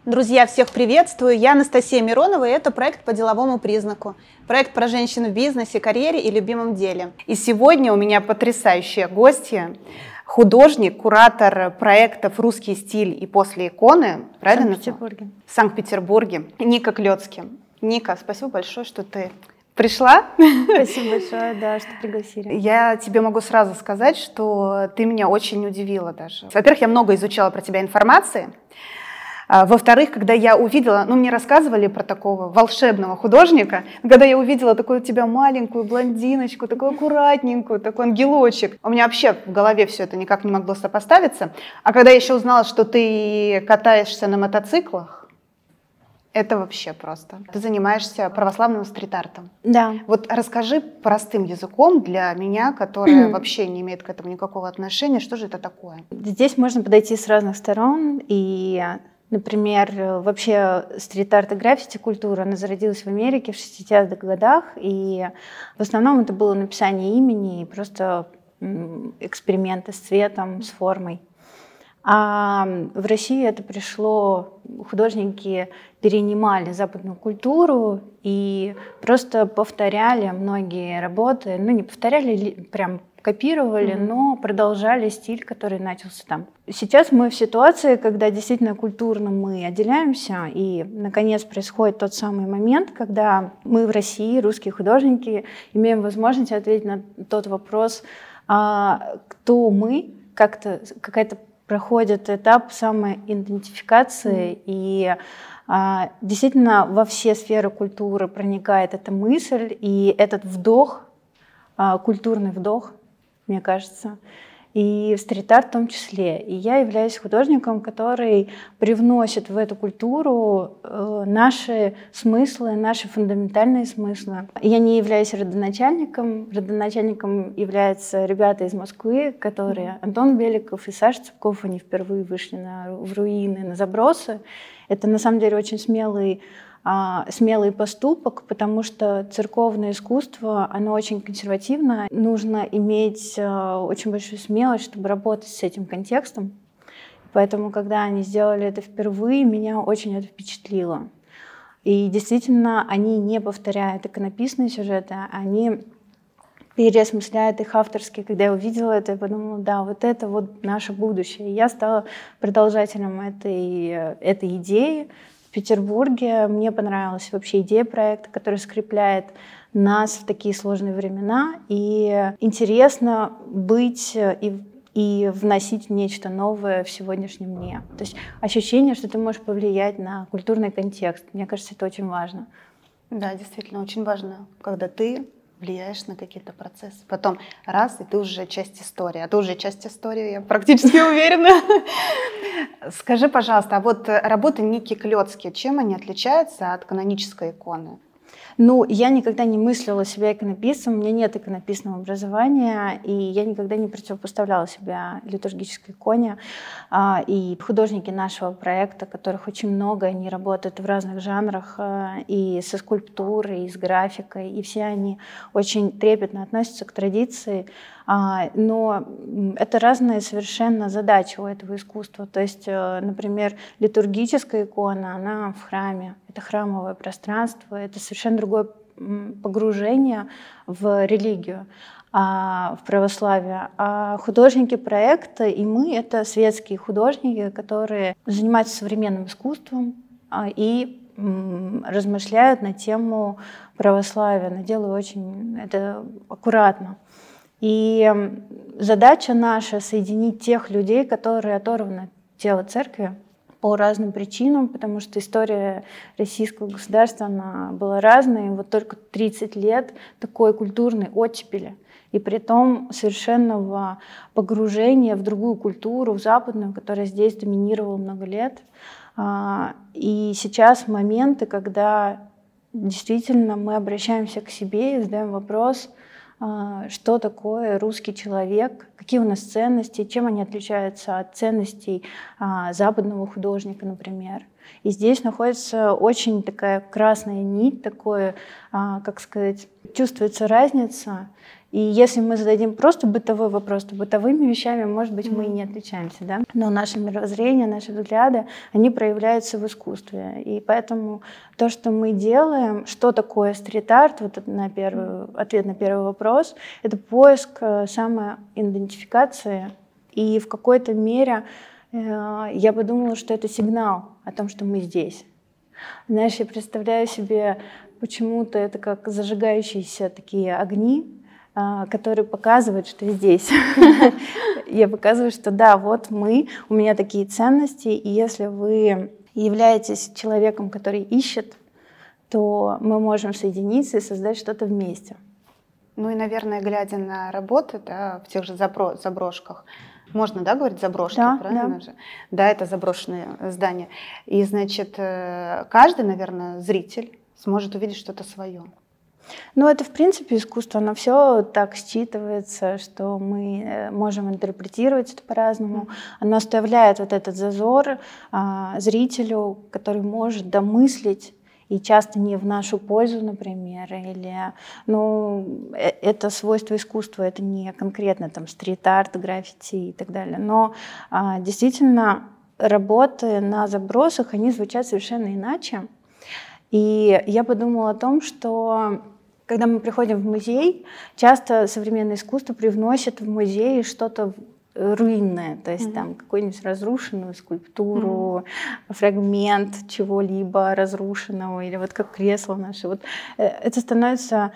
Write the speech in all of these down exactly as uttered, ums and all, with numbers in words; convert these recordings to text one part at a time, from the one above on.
Друзья, всех приветствую. Я Анастасия Миронова, и это проект «По деловому признаку». Проект про женщин в бизнесе, карьере и любимом деле. И сегодня у меня потрясающие гости. Художник, куратор проектов «Русский стиль» и «После иконы». Правильно? В Санкт-Петербурге. В Санкт-Петербурге. Ника Клёцки. Ника, спасибо большое, что ты пришла. Спасибо большое, да, что пригласили. Я тебе могу сразу сказать, что ты меня очень удивила даже. Во-первых, я много изучала про тебя информации. Во-вторых, когда я увидела, ну, мне рассказывали про такого волшебного художника, когда я увидела такую тебя маленькую блондиночку, такую аккуратненькую, такой ангелочек, у меня вообще в голове все это никак не могло сопоставиться. А когда я еще узнала, что ты катаешься на мотоциклах, это вообще просто. Ты занимаешься православным стрит-артом. Да. Вот расскажи простым языком для меня, которая вообще не имеет к этому никакого отношения, что же это такое? Здесь можно подойти с разных сторон, и... Например, вообще стрит-арт и граффити-культура, она зародилась в Америке в шестидесятых годах, и в основном это было написание имени и просто эксперименты с цветом, с формой. А в России это пришло, художники перенимали западную культуру и просто повторяли многие работы, ну не повторяли, прям копировали, mm-hmm. но продолжали стиль, который начался там. Сейчас мы в ситуации, когда действительно культурно мы отделяемся, и, наконец, происходит тот самый момент, когда мы в России, русские художники, имеем возможность ответить на тот вопрос, а, кто мы, как-то, какая-то проходит этап самоидентификации, mm-hmm. и а, действительно во все сферы культуры проникает эта мысль, и этот вдох, а, культурный вдох, мне кажется, и в стрит-арт в том числе. И я являюсь художником, который привносит в эту культуру э, наши смыслы, наши фундаментальные смыслы. Я не являюсь родоначальником. Родоначальником являются ребята из Москвы, которые Антон Беликов и Саша Цыпков, они впервые вышли на, в руины, на забросы. Это на самом деле очень смелый смелый поступок, потому что церковное искусство, оно очень консервативно. Нужно иметь очень большую смелость, чтобы работать с этим контекстом. Поэтому, когда они сделали это впервые, меня очень это впечатлило. И действительно, они не повторяют иконописные сюжеты, они переосмысляют их авторские. Когда я увидела это, я подумала, да, вот это вот наше будущее. И я стала продолжателем этой, этой идеи. В Петербурге мне понравилась вообще идея проекта, которая скрепляет нас в такие сложные времена. И интересно быть и, и вносить нечто новое в сегодняшнем дне. То есть ощущение, что ты можешь повлиять на культурный контекст. Мне кажется, это очень важно. Да, действительно, очень важно, когда ты влияешь на какие-то процессы. Потом раз, и ты уже часть истории. А ты уже часть истории, я практически уверена. Скажи, пожалуйста, а вот работы Ники Клёцки, чем они отличаются от канонической иконы? Ну, я никогда не мыслила себя иконописцем, у меня нет иконописного образования, и я никогда не противопоставляла себя литургической иконе. И художники нашего проекта, которых очень много, они работают в разных жанрах, и со скульптурой, и с графикой, и все они очень трепетно относятся к традиции. Но это разные совершенно задачи у этого искусства. То есть, например, литургическая икона, она в храме, это храмовое пространство, это совершенно другое погружение в религию, в православие. А художники проекта и мы — это светские художники, которые занимаются современным искусством и размышляют на тему православия, но делают очень это аккуратно. И задача наша — соединить тех людей, которые оторваны от тела церкви по разным причинам, потому что история российского государства, она была разной. И вот только тридцать лет такой культурной оттепели. И при том совершенного погружения в другую культуру, в западную, которая здесь доминировала много лет. И сейчас моменты, когда действительно мы обращаемся к себе и задаем вопрос, что такое русский человек, какие у нас ценности, чем они отличаются от ценностей западного художника, например. И здесь находится очень такая красная нить, такое, как сказать, чувствуется разница. И если мы зададим просто бытовой вопрос, то бытовыми вещами, может быть, мы и не отличаемся, да? Но наше мировоззрение, наши взгляды, они проявляются в искусстве. И поэтому то, что мы делаем, что такое стрит-арт, вот это на первый, ответ на первый вопрос, это поиск самоидентификации. И в какой-то мере э, я подумала, что это сигнал о том, что мы здесь. Знаешь, я представляю себе почему-то это как зажигающиеся такие огни, который показывает, что здесь. Я показываю, что да, вот мы, у меня такие ценности, и если вы являетесь человеком, который ищет, то мы можем соединиться и создать что-то вместе. Ну и, наверное, глядя на работы, да, в тех же забро- заброшках, можно, да, говорить заброшки, да, правильно да. же? Да, это заброшенные здания. И, значит, каждый, наверное, зритель сможет увидеть что-то свое. Ну, это, в принципе, искусство, оно все так считывается, что мы можем интерпретировать это по-разному. Оно оставляет вот этот зазор а, зрителю, который может домыслить, и часто не в нашу пользу, например, или, ну, это свойство искусства, это не конкретно там стрит-арт, граффити и так далее, но а, действительно работы на забросах, они звучат совершенно иначе. И я подумала о том, что когда мы приходим в музей, часто современное искусство привносит в музей что-то руинное, то есть mm-hmm. там какую-нибудь разрушенную скульптуру, mm-hmm. фрагмент чего-либо разрушенного, или вот как кресло наше. Вот это становится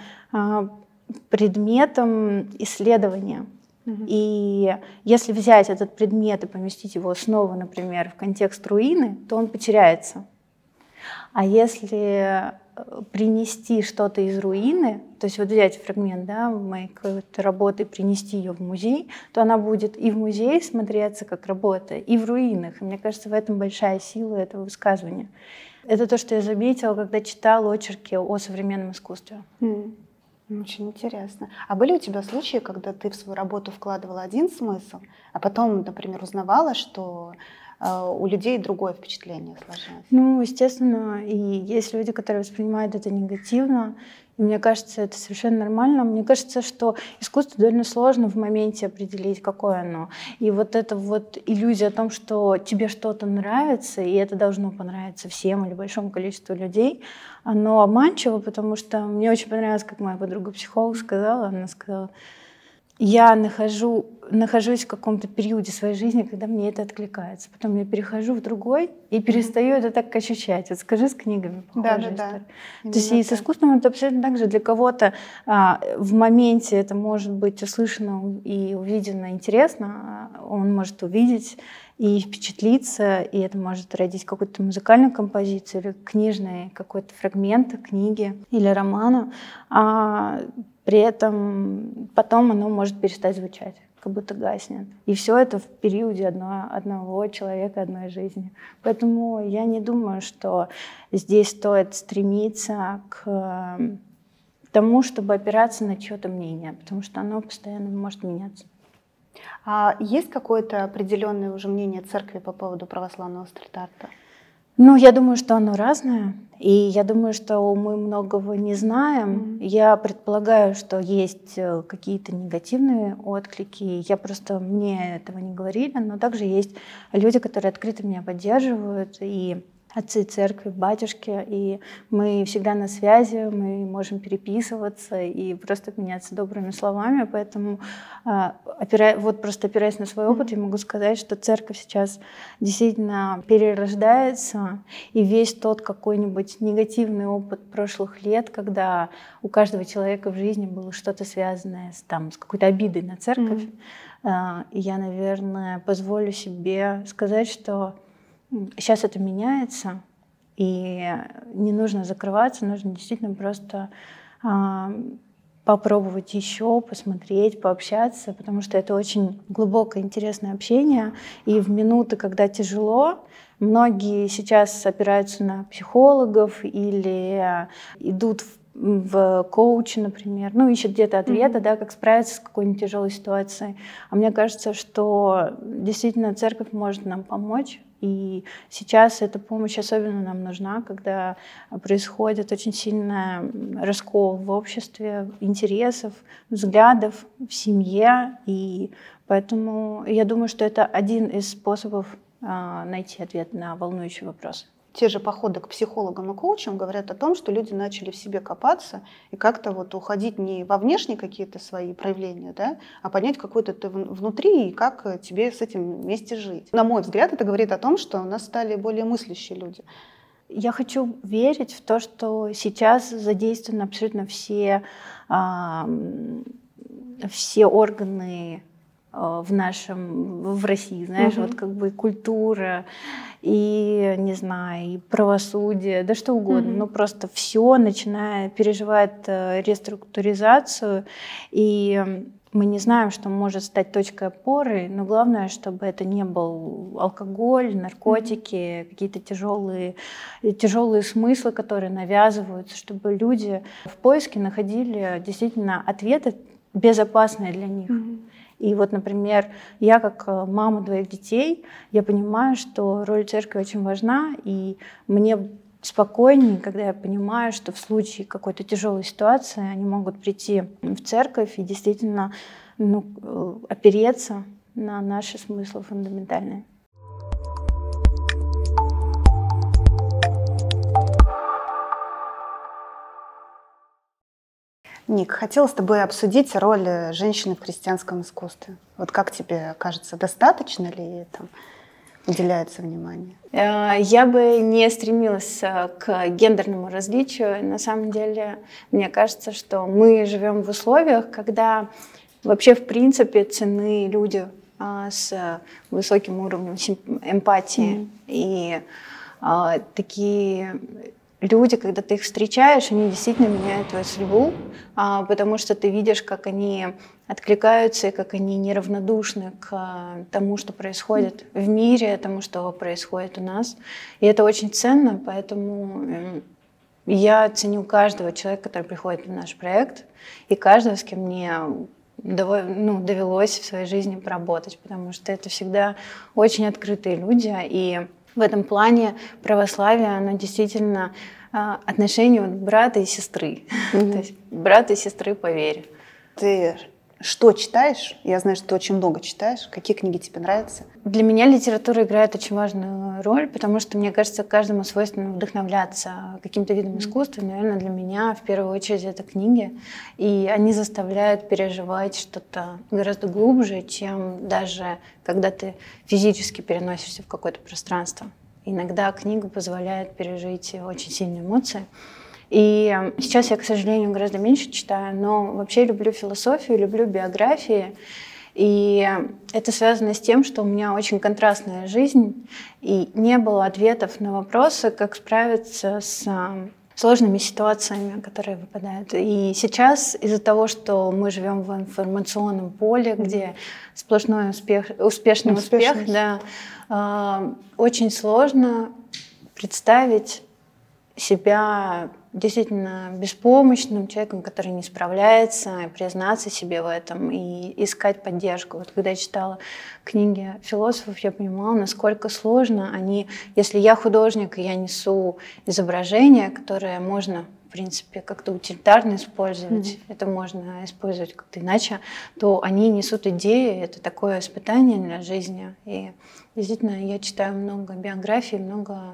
предметом исследования. Mm-hmm. И если взять этот предмет и поместить его снова, например, в контекст руины, то он потеряется. А если принести что-то из руины, то есть вот взять фрагмент, да, моей какой-то работы, принести ее в музей, то она будет и в музее смотреться как работа, и в руинах. И мне кажется, в этом большая сила этого высказывания. Это то, что я заметила, когда читала очерки о современном искусстве. Mm. Очень интересно. А были у тебя случаи, когда ты в свою работу вкладывала один смысл, а потом, например, узнавала, что у людей другое впечатление сложилось? Ну, естественно, и есть люди, которые воспринимают это негативно, и мне кажется, это совершенно нормально. Мне кажется, что искусство довольно сложно в моменте определить, какое оно. И вот эта вот иллюзия о том, что тебе что-то нравится, и это должно понравиться всем или большому количеству людей, оно обманчиво, потому что мне очень понравилось, как моя подруга-психолог сказала, она сказала: я нахожу, нахожусь в каком-то периоде своей жизни, когда мне это откликается. Потом я перехожу в другой и перестаю mm-hmm. это так ощущать. Вот скажи с книгами. Да, да, да. То есть и с искусством это абсолютно так же. Для кого-то а, в моменте это может быть услышано и увидено интересно. Он может увидеть и впечатлиться, и это может родить какую-то музыкальную композицию или книжный какой-то фрагмент книги или романа. А при этом потом оно может перестать звучать, как будто гаснет. И все это в периоде одно, одного человека, одной жизни. Поэтому я не думаю, что здесь стоит стремиться к тому, чтобы опираться на чье-то мнение, потому что оно постоянно может меняться. А есть какое-то определенное уже мнение церкви по поводу православного стрит-арта? Ну, я думаю, что оно разное, и я думаю, что мы многого не знаем. Mm-hmm. Я предполагаю, что есть какие-то негативные отклики. Я просто, мне этого не говорили, но также есть люди, которые открыто меня поддерживают, и отцы церкви, батюшки, и мы всегда на связи, мы можем переписываться и просто обменяться добрыми словами, поэтому опира... вот просто опираясь на свой опыт, я могу сказать, что церковь сейчас действительно перерождается, и весь тот какой-нибудь негативный опыт прошлых лет, когда у каждого человека в жизни было что-то связанное с, там, с какой-то обидой на церковь, mm-hmm. я, наверное, позволю себе сказать, что сейчас это меняется, и не нужно закрываться, нужно действительно просто а, попробовать еще, посмотреть, пообщаться, потому что это очень глубокое, интересное общение. И в минуты, когда тяжело, многие сейчас опираются на психологов или идут в в коуче, например, ну, ищут где-то ответы, mm-hmm. да, как справиться с какой-нибудь тяжелой ситуацией. А мне кажется, что действительно церковь может нам помочь И сейчас эта помощь особенно нам нужна, когда происходит очень сильный раскол в обществе интересов, взглядов в семье. И поэтому я думаю, что это один из способов а, найти ответ на волнующий вопрос. Те же походы к психологам и коучам говорят о том, что люди начали в себе копаться и как-то вот уходить не во внешние какие-то свои проявления, да, а понять, какой-то ты внутри и как тебе с этим вместе жить. На мой взгляд, это говорит о том, что у нас стали более мыслящие люди. Я хочу верить в то, что сейчас задействованы абсолютно все, все органы в нашем, в России, знаешь, mm-hmm. вот как бы культура, и, не знаю, и правосудие, да что угодно, mm-hmm. но просто все начинает, переживает реструктуризацию, и мы не знаем, что может стать точкой опоры, но главное, чтобы это не был алкоголь, наркотики, mm-hmm. какие-то тяжелые, тяжелые смыслы, которые навязываются, чтобы люди в поиске находили действительно ответы безопасные для них. Mm-hmm. И вот, например, я как мама двоих детей, я понимаю, что роль церкви очень важна, и мне спокойнее, когда я понимаю, что в случае какой-то тяжелой ситуации они могут прийти в церковь и действительно ну, опереться на наши смыслы фундаментальные. Ник, хотела с тобой обсудить роль женщины в христианском искусстве. Вот как тебе кажется, достаточно ли там уделяется внимание? Я бы не стремилась к гендерному различию. На самом деле, мне кажется, что мы живем в условиях, когда вообще в принципе ценны люди с высоким уровнем эмпатии. Mm-hmm. И а, такие люди, когда ты их встречаешь, они действительно меняют твою судьбу, а, потому что ты видишь, как они откликаются и как они неравнодушны к тому, что происходит в мире, тому, что происходит у нас. И это очень ценно, поэтому я ценю каждого человека, который приходит в наш проект, и каждого, с кем мне ну, довелось в своей жизни поработать, потому что это всегда очень открытые люди, и в этом плане православие, оно действительно отношение вот брата и сестры, mm-hmm. то есть брата и сестры по вере. Ты что читаешь? Я знаю, что ты очень много читаешь. Какие книги тебе нравятся? Для меня литература играет очень важную роль, потому что, мне кажется, каждому свойственно вдохновляться каким-то видом mm-hmm. искусства. Наверное, для меня в первую очередь это книги. И они заставляют переживать что-то гораздо глубже, чем даже когда ты физически переносишься в какое-то пространство. Иногда книга позволяет пережить очень сильные эмоции. И сейчас я, к сожалению, гораздо меньше читаю, но вообще люблю философию, люблю биографии. И это связано с тем, что у меня очень контрастная жизнь, и не было ответов на вопросы, как справиться с сложными ситуациями, которые выпадают. И сейчас из-за того, что мы живем в информационном поле, mm-hmm. где сплошной успех, успешный успех, да, э, очень сложно представить себя действительно беспомощным человеком, который не справляется, и признаться себе в этом и искать поддержку. Вот когда я читала книги философов, я понимала, насколько сложно они, если я художник, и я несу изображение, которое можно, в принципе, как-то утилитарно использовать, mm-hmm. это можно использовать как-то иначе, то они несут идеи, это такое испытание для жизни. И действительно, я читаю много биографий, много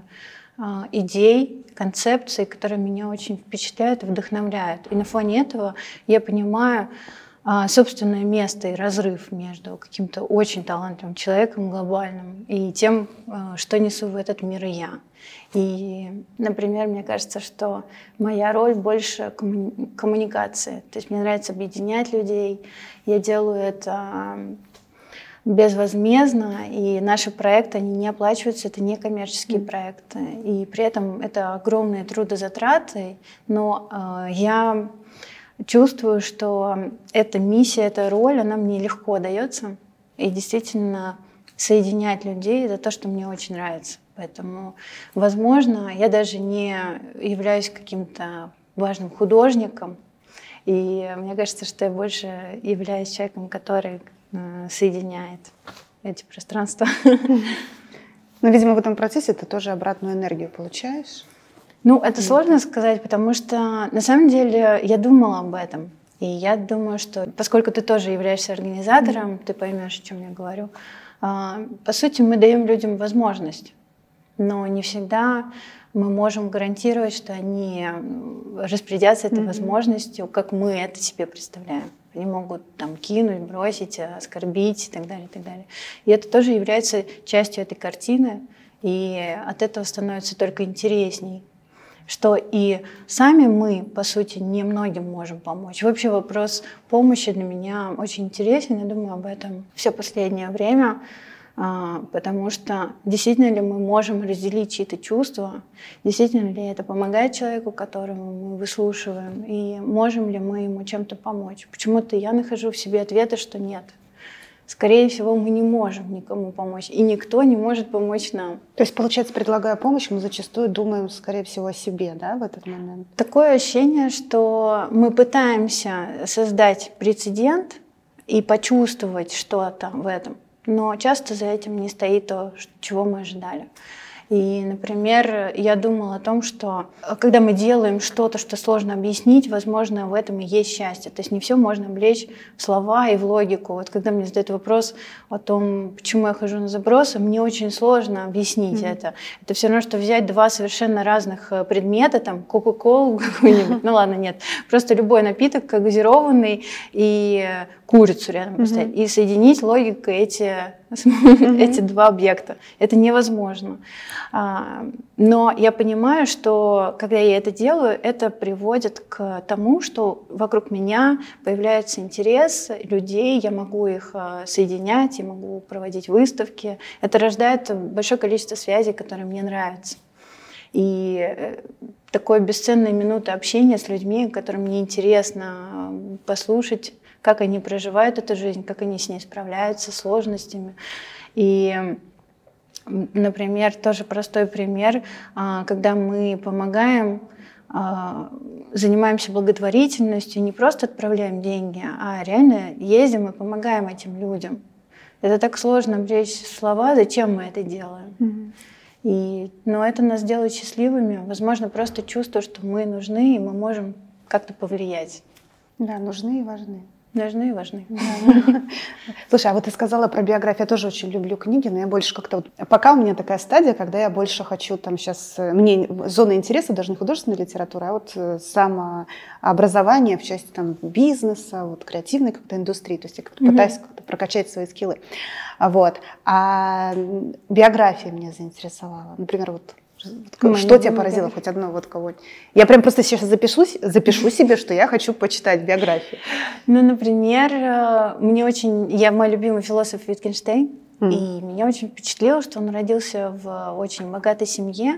идей, концепций, которые меня очень впечатляют и вдохновляют. И на фоне этого я понимаю а, собственное место и разрыв между каким-то очень талантливым человеком глобальным и тем, а, что несу в этот мир и я. И, например, мне кажется, что моя роль больше коммуни- коммуникации. То есть мне нравится объединять людей. Я делаю это безвозмездно, и наши проекты, они не оплачиваются, это не коммерческие mm. проекты, и при этом это огромные трудозатраты, но э, я чувствую, что эта миссия, эта роль, она мне легко дается, и действительно соединять людей — это то, что мне очень нравится. Поэтому, возможно, я даже не являюсь каким-то важным художником, и мне кажется, что я больше являюсь человеком, который соединяет эти пространства. Но, видимо, в этом процессе ты тоже обратную энергию получаешь. Ну, это сложно сказать, потому что на самом деле я думала об этом. И я думаю, что поскольку ты тоже являешься организатором, mm-hmm. ты поймешь, о чем я говорю. По сути, мы даем людям возможность, но не всегда мы можем гарантировать, что они распорядятся этой mm-hmm. возможностью, как мы это себе представляем. Они могут там кинуть, бросить, оскорбить и так далее, и так далее. И это тоже является частью этой картины, и от этого становится только интересней. Что и сами мы, по сути, немногим можем помочь. Вообще вопрос помощи для меня очень интересен, я думаю об этом все последнее время, потому что действительно ли мы можем разделить чьи-то чувства, действительно ли это помогает человеку, которого мы выслушиваем, и можем ли мы ему чем-то помочь. Почему-то я нахожу в себе ответы, что нет. Скорее всего, мы не можем никому помочь, и никто не может помочь нам. То есть, получается, предлагая помощь, мы зачастую думаем, скорее всего, о себе, да, в этот момент? Такое ощущение, что мы пытаемся создать прецедент и почувствовать что-то в этом, но часто за этим не стоит то, чего мы ожидали. И, например, я думала о том, что когда мы делаем что-то, что сложно объяснить, возможно, в этом и есть счастье. То есть не все можно облечь в слова и в логику. Вот когда мне задают вопрос о том, почему я хожу на забросы, мне очень сложно объяснить mm-hmm. это. Это все равно, что взять два совершенно разных предмета, там, кока-колу какую-нибудь, ну ладно, нет, просто любой напиток, газированный, и курицу рядом поставить, mm-hmm. и соединить логикой эти... Mm-hmm. эти два объекта. Это невозможно. Но я понимаю, что когда я это делаю, это приводит к тому, что вокруг меня появляется интерес людей, я могу их соединять, я могу проводить выставки. Это рождает большое количество связей, которые мне нравятся. И такое бесценные минуты общения с людьми, которым мне интересно послушать, как они проживают эту жизнь, как они с ней справляются, с сложностями. И, например, тоже простой пример, когда мы помогаем, занимаемся благотворительностью, не просто отправляем деньги, а реально ездим и помогаем этим людям. Это так сложно облечь слова, зачем мы это делаем. Mm-hmm. И, но это нас делает счастливыми. Возможно, просто чувство, что мы нужны, и мы можем как-то повлиять. Да, нужны и важны. Нужны и важны. Да. Слушай, а вот ты сказала про биографию. Я тоже очень люблю книги, но я больше как-то... Вот, пока у меня такая стадия, когда я больше хочу там сейчас... Мне зона интереса даже не художественная литература, а вот самообразование в части там бизнеса, вот креативной как-то индустрии. То есть я как-то mm-hmm. пытаюсь как-то прокачать свои скиллы. Вот. А биография меня заинтересовала. Например, вот... Мы что тебя поразило? Хоть одно вот кого-нибудь. Я прям просто сейчас запишусь, запишу себе, что я хочу почитать биографию. Ну, например, мне очень... Я мой любимый философ Витгенштейн, mm. и меня очень впечатлило, что он родился в очень богатой семье,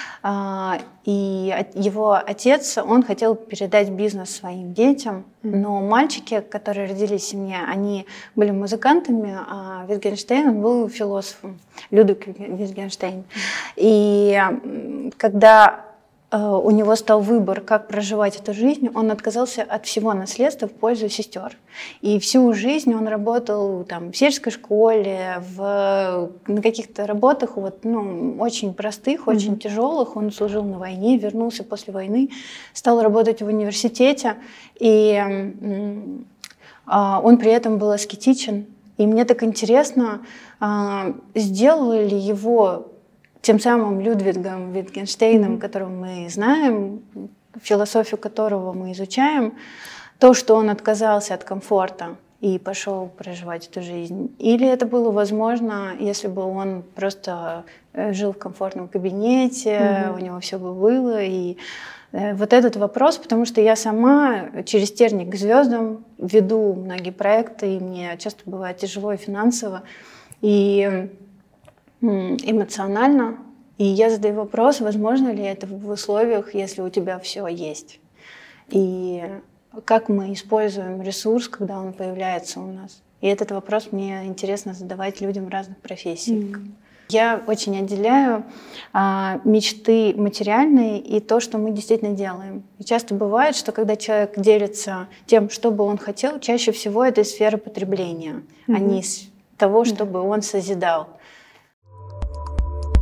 и его отец, он хотел передать бизнес своим детям, но мальчики, которые родились в семье, они были музыкантами, а Витгенштейн, он был философом, Людвиг Витгенштейн. И когда у него стал выбор, как проживать эту жизнь, он отказался от всего наследства в пользу сестер. И всю жизнь он работал там, в сельской школе, в, на каких-то работах вот, ну, очень простых, mm-hmm. очень тяжелых. Он служил на войне, вернулся после войны, стал работать в университете. И м- а, он при этом был аскетичен. И мне так интересно, а, сделало ли его... тем самым Людвигом Витгенштейном, mm-hmm. которого мы знаем, философию которого мы изучаем, то, что он отказался от комфорта и пошел проживать эту жизнь. Или это было возможно, если бы он просто жил в комфортном кабинете, mm-hmm. у него все бы было. И вот этот вопрос, потому что я сама через терник к звездам веду многие проекты, и мне часто бывает тяжело и финансово, и эмоционально. И я задаю вопрос, возможно ли это в условиях, если у тебя все есть. И как мы используем ресурс, когда он появляется у нас. И этот вопрос мне интересно задавать людям разных профессий. Mm-hmm. Я очень отделяю а, мечты материальные и то, что мы действительно делаем. И часто бывает, что когда человек делится тем, что бы он хотел, чаще всего это из сферы потребления, mm-hmm. а не из того, чтобы mm-hmm. он созидал.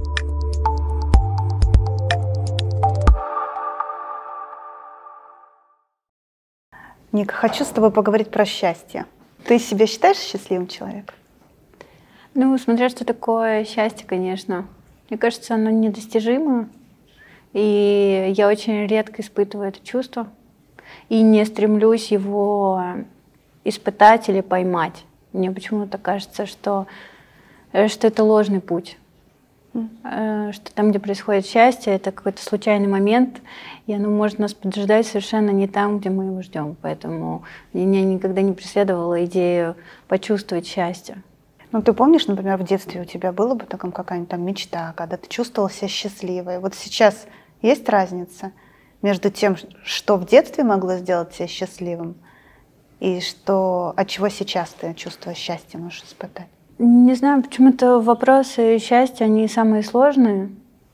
Ника, хочу с тобой поговорить про счастье. Ты себя считаешь счастливым человеком? Ну, смотря что такое счастье, конечно. Мне кажется, оно недостижимо. И я очень редко испытываю это чувство. И не стремлюсь его испытать или поймать. Мне почему-то кажется, что, что это ложный путь. Mm. Что там, где происходит счастье, это какой-то случайный момент, и оно может нас поджидать совершенно не там, где мы его ждем. Поэтому меня никогда не преследовала идея почувствовать счастье. Ну, ты помнишь, например, в детстве у тебя была бы такая какая-нибудь там мечта, когда ты чувствовала себя счастливой? Вот сейчас есть разница между тем, что в детстве могло сделать тебя счастливым, и что, от чего сейчас ты чувствуешь счастье, можешь испытать? Не знаю, почему-то вопросы счастья, они самые сложные.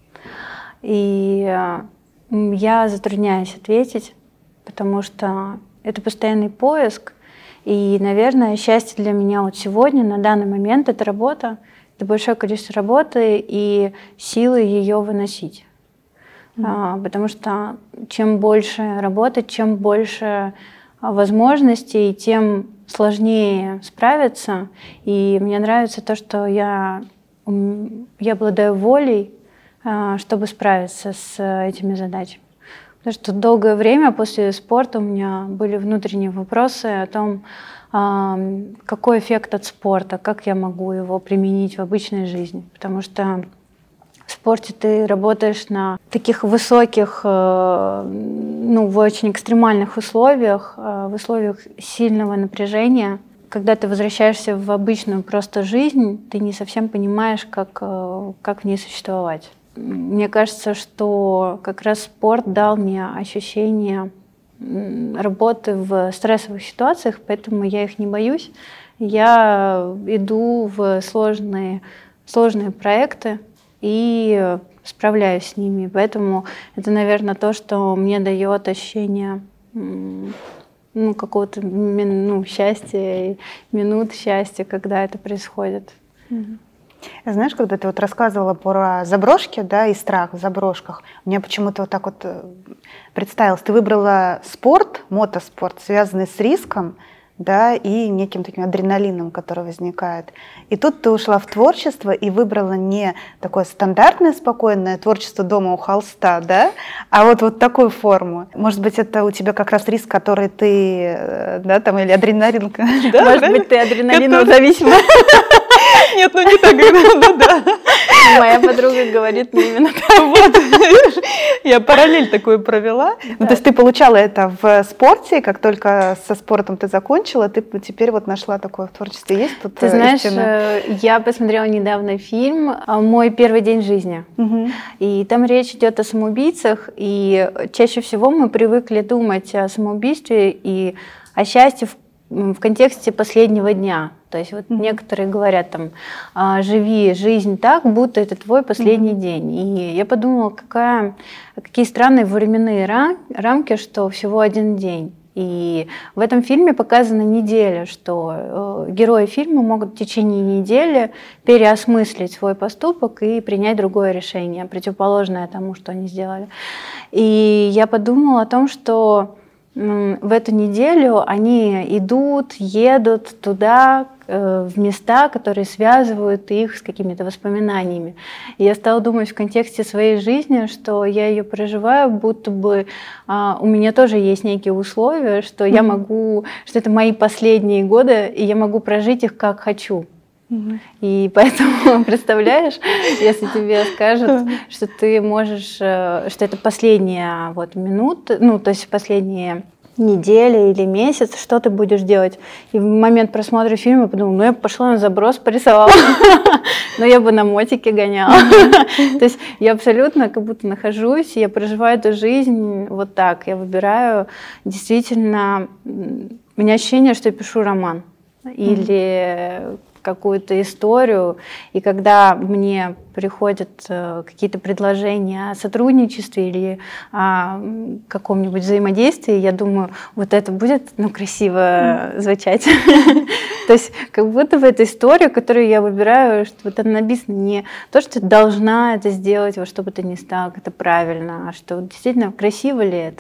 И я затрудняюсь ответить, потому что это постоянный поиск. И, наверное, счастье для меня вот сегодня, на данный момент, это работа, это большое количество работы и силы ее выносить. Mm-hmm. А, потому что чем больше работать, чем больше возможностей, тем сложнее справиться. И мне нравится то, что я, я обладаю волей, чтобы справиться с этими задачами. Потому что долгое время после спорта у меня были внутренние вопросы о том, какой эффект от спорта, как я могу его применить в обычной жизни. Потому что в спорте ты работаешь на таких высоких, ну, в очень экстремальных условиях, в условиях сильного напряжения. Когда ты возвращаешься в обычную просто жизнь, ты не совсем понимаешь, как, как в ней существовать. Мне кажется, что как раз спорт дал мне ощущение работы в стрессовых ситуациях, поэтому я их не боюсь. Я иду в сложные, сложные проекты и справляюсь с ними. Поэтому это, наверное, то, что мне дает ощущение ну, какого-то ну, счастья, минут счастья, когда это происходит. Mm-hmm. Знаешь, когда ты вот рассказывала про заброшки, да, и страх в заброшках, у меня почему-то вот так вот представилось, ты выбрала спорт, мотоспорт, связанный с риском, да, и неким таким адреналином, который возникает. И тут ты ушла в творчество и выбрала не такое стандартное, спокойное творчество дома у холста, да, а вот, вот такую форму. Может быть, это у тебя как раз риск, который ты, да, там, или адреналин. Да, может быть, ты адреналинозависима. Нет, ну не так, ну да. Моя подруга говорит мне именно так. Вот, я параллель такую провела. Да. Ну, то есть ты получала это в спорте, как только со спортом ты закончила, ты теперь вот нашла такое в творчестве. Есть тут Ты знаешь, истина? Я посмотрела недавно фильм «Мой первый день жизни». Угу. И там речь идет о самоубийцах, и чаще всего мы привыкли думать о самоубийстве и о счастье в в контексте последнего дня. То есть вот mm-hmm. некоторые говорят там, живи жизнь так, будто это твой последний mm-hmm. день. И я подумала, какая, какие странные временные рам, рамки, что всего один день. И в этом фильме показана неделя, что э, герои фильма могут в течение недели переосмыслить свой поступок и принять другое решение, противоположное тому, что они сделали. И я подумала о том, что в эту неделю они идут, едут туда, в места, которые связывают их с какими-то воспоминаниями. И я стала думать в контексте своей жизни, что я ее проживаю, будто бы а, у меня тоже есть некие условия, что mm-hmm. я могу, что это мои последние годы, и я могу прожить их как хочу. Mm-hmm. И поэтому, представляешь, если тебе скажут, что ты можешь, что это последняя вот минута, ну, то есть последние недели или месяц, что ты будешь делать? И в момент просмотра фильма я подумала, ну, я пошла на заброс, порисовала, но я бы на мотике гоняла. То есть я абсолютно как будто нахожусь, я проживаю эту жизнь вот так. Я выбираю действительно... У меня ощущение, что я пишу роман или какую-то историю, и когда мне приходят э, какие-то предложения о сотрудничестве или о каком-нибудь взаимодействии, я думаю, вот это будет, ну, красиво звучать. То есть как будто бы эта история, которую я выбираю, что вот она написана не то, что ты должна это сделать, во что бы то ни стало, это правильно, а что действительно красиво ли это.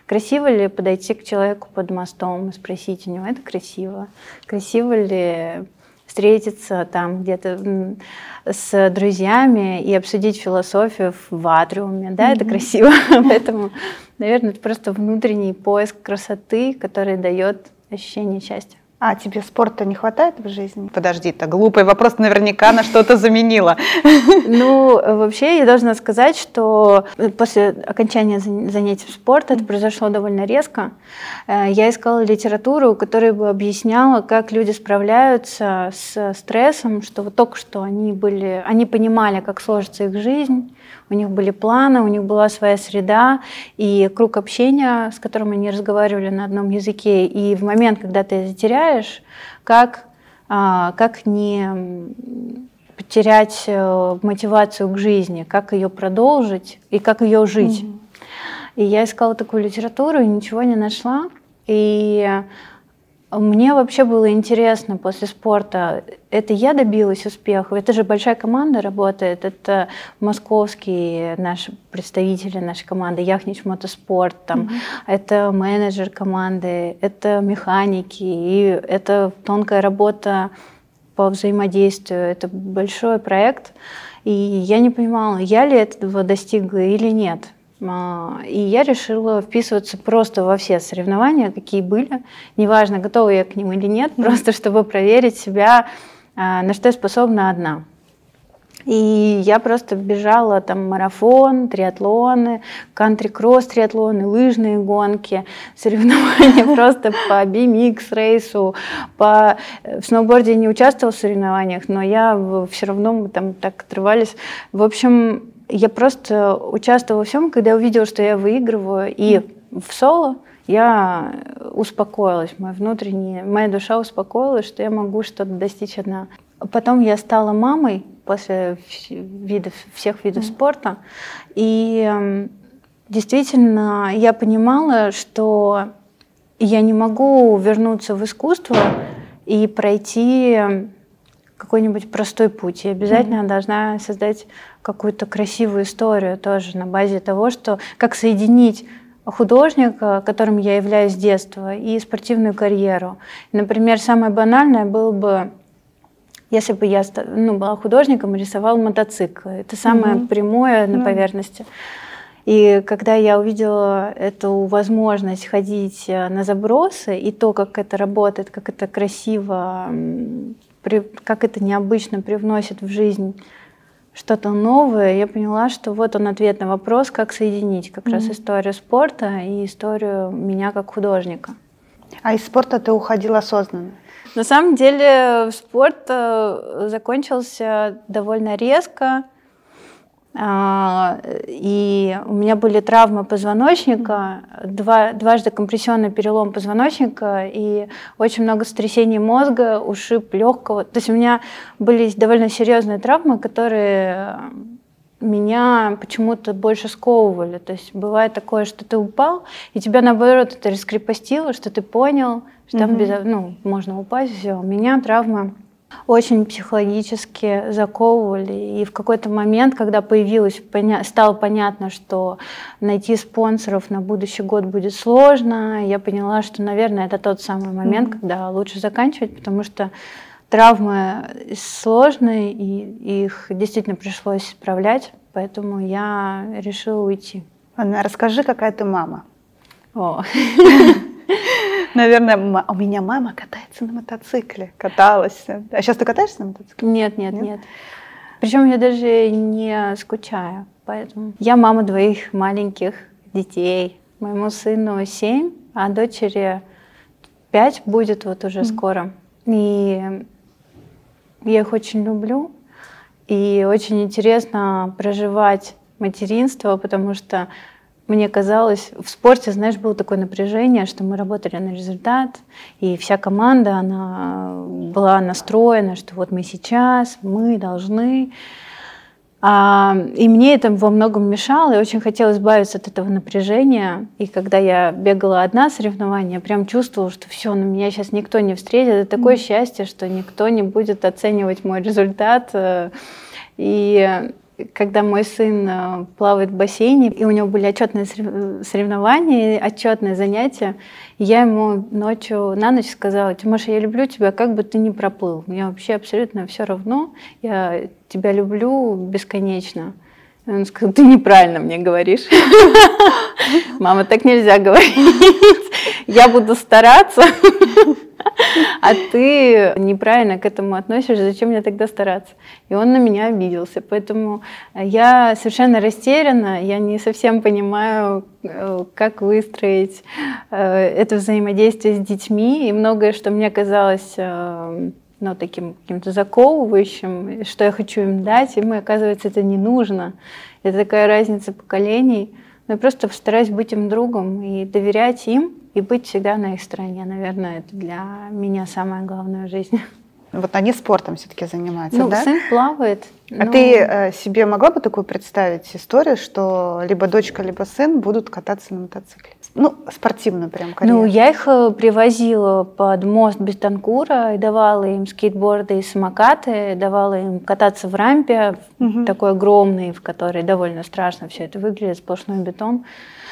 Красиво ли подойти к человеку под мостом и спросить у него, это красиво? Красиво ли встретиться там где-то с друзьями и обсудить философию в атриуме? Да, mm-hmm. это красиво. Поэтому, наверное, это просто внутренний поиск красоты, который дает ощущение счастья. А тебе спорта не хватает в жизни? Подожди, это глупый вопрос, наверняка на что-то заменила. Ну, вообще, я должна сказать, что после окончания занятий спорта, это произошло довольно резко, я искала литературу, которая бы объясняла, как люди справляются с стрессом, что вот только что они были, они понимали, как сложится их жизнь, у них были планы, у них была своя среда и круг общения, с которым они разговаривали на одном языке. И в момент, когда ты затеряешь, как, как не потерять мотивацию к жизни, как ее продолжить и как ее жить. Mm-hmm. И я искала такую литературу и ничего не нашла. И мне вообще было интересно после спорта. Это я добилась успеха. Это же большая команда работает. Это московские наши представители нашей команды, Яхнич Мотоспорт, там, mm-hmm. это менеджер команды, это механики, и это тонкая работа по взаимодействию. Это большой проект. И я не понимала, я ли этого достигла или нет. И я решила вписываться просто во все соревнования, какие были. Неважно, готова я к ним или нет, mm-hmm. просто чтобы проверить себя, на что я способна одна. И я просто бежала там марафон, триатлоны, кантри-кросс триатлоны, лыжные гонки, соревнования просто по би эм икс-рейсу, по... в сноуборде не участвовала в соревнованиях, но я все равно, мы там так отрывались. В общем, я просто участвовала во всем, когда я увидела, что я выигрываю, и в соло я успокоилась, моя внутренняя, моя душа успокоилась, что я могу что-то достичь одна. Потом я стала мамой после видов, всех видов mm. спорта, и действительно я понимала, что я не могу вернуться в искусство и пройти какой-нибудь простой путь. Я обязательно mm-hmm. должна создать какую-то красивую историю тоже на базе того, что как соединить художника, которым я являюсь с детства, и спортивную карьеру. Например, самое банальное было бы, если бы я ну, была художником и рисовала мотоцикл. Это самое mm-hmm. прямое на mm-hmm. поверхности. И когда я увидела эту возможность ходить на забросы, и то, как это работает, как это красиво, как это необычно привносит в жизнь что-то новое, я поняла, что вот он ответ на вопрос, как соединить как mm-hmm. раз историю спорта и историю меня как художника. А из спорта ты уходила осознанно? На самом деле спорт закончился довольно резко. И у меня были травмы позвоночника, два, дважды компрессионный перелом позвоночника и очень много сотрясений мозга, ушиб легкого. То есть у меня были довольно серьезные травмы, которые меня почему-то больше сковывали. То есть бывает такое, что ты упал, и тебя наоборот это раскрепостило, что ты понял, что там без, ну, можно упасть, все. У меня травмы очень психологически заковывали. И в какой-то момент, когда появилось, поня- стало понятно, что найти спонсоров на будущий год будет сложно, я поняла, что, наверное, это тот самый момент, mm-hmm. когда лучше заканчивать, потому что травмы сложные, и их действительно пришлось исправлять, поэтому я решила уйти. Анна, расскажи, какая ты мама. О. Наверное, у меня мама катается на мотоцикле, каталась. А сейчас ты катаешься на мотоцикле? Нет, нет, нет. нет. Причем я даже не скучаю. Поэтому я мама двоих маленьких детей. Моему сыну семь, а дочери пять будет вот уже mm-hmm. скоро. И я их очень люблю. И очень интересно проживать материнство, потому что мне казалось, в спорте, знаешь, было такое напряжение, что мы работали на результат, и вся команда, она была настроена, что вот мы сейчас, мы должны. А, и мне это во многом мешало, и очень хотела избавиться от этого напряжения. И когда я бегала одна соревнования, я прям чувствовала, что все, на меня сейчас никто не встретит. Это такое mm. счастье, что никто не будет оценивать мой результат. И когда мой сын плавает в бассейне, и у него были отчетные соревнования, отчетные занятия, я ему ночью на ночь сказала: Тимоша, я люблю тебя, как бы ты ни проплыл. Мне вообще абсолютно все равно, я тебя люблю бесконечно. И он сказал: ты неправильно мне говоришь. Мама, так нельзя говорить. Я буду стараться, а ты неправильно к этому относишься, зачем мне тогда стараться? И он на меня обиделся. Поэтому я совершенно растеряна, я не совсем понимаю, как выстроить это взаимодействие с детьми. И многое, что мне казалось ну, таким каким-то заковывающим, что я хочу им дать, им, оказывается, это не нужно. Это такая разница поколений. Но я просто стараюсь быть им другом и доверять им, и быть всегда на их стороне. Наверное, это для меня самое главное в жизни. Вот они спортом все-таки занимаются, ну, да? Сын плавает. А но... ты э, себе могла бы такую представить историю, что либо дочка, либо сын будут кататься на мотоцикле? Ну, спортивную прям карьеру. Ну, я их привозила под мост Бестанкура и давала им скейтборды и самокаты, давала им кататься в рампе, угу. такой огромный, в которой довольно страшно все это выглядит, сплошной бетон.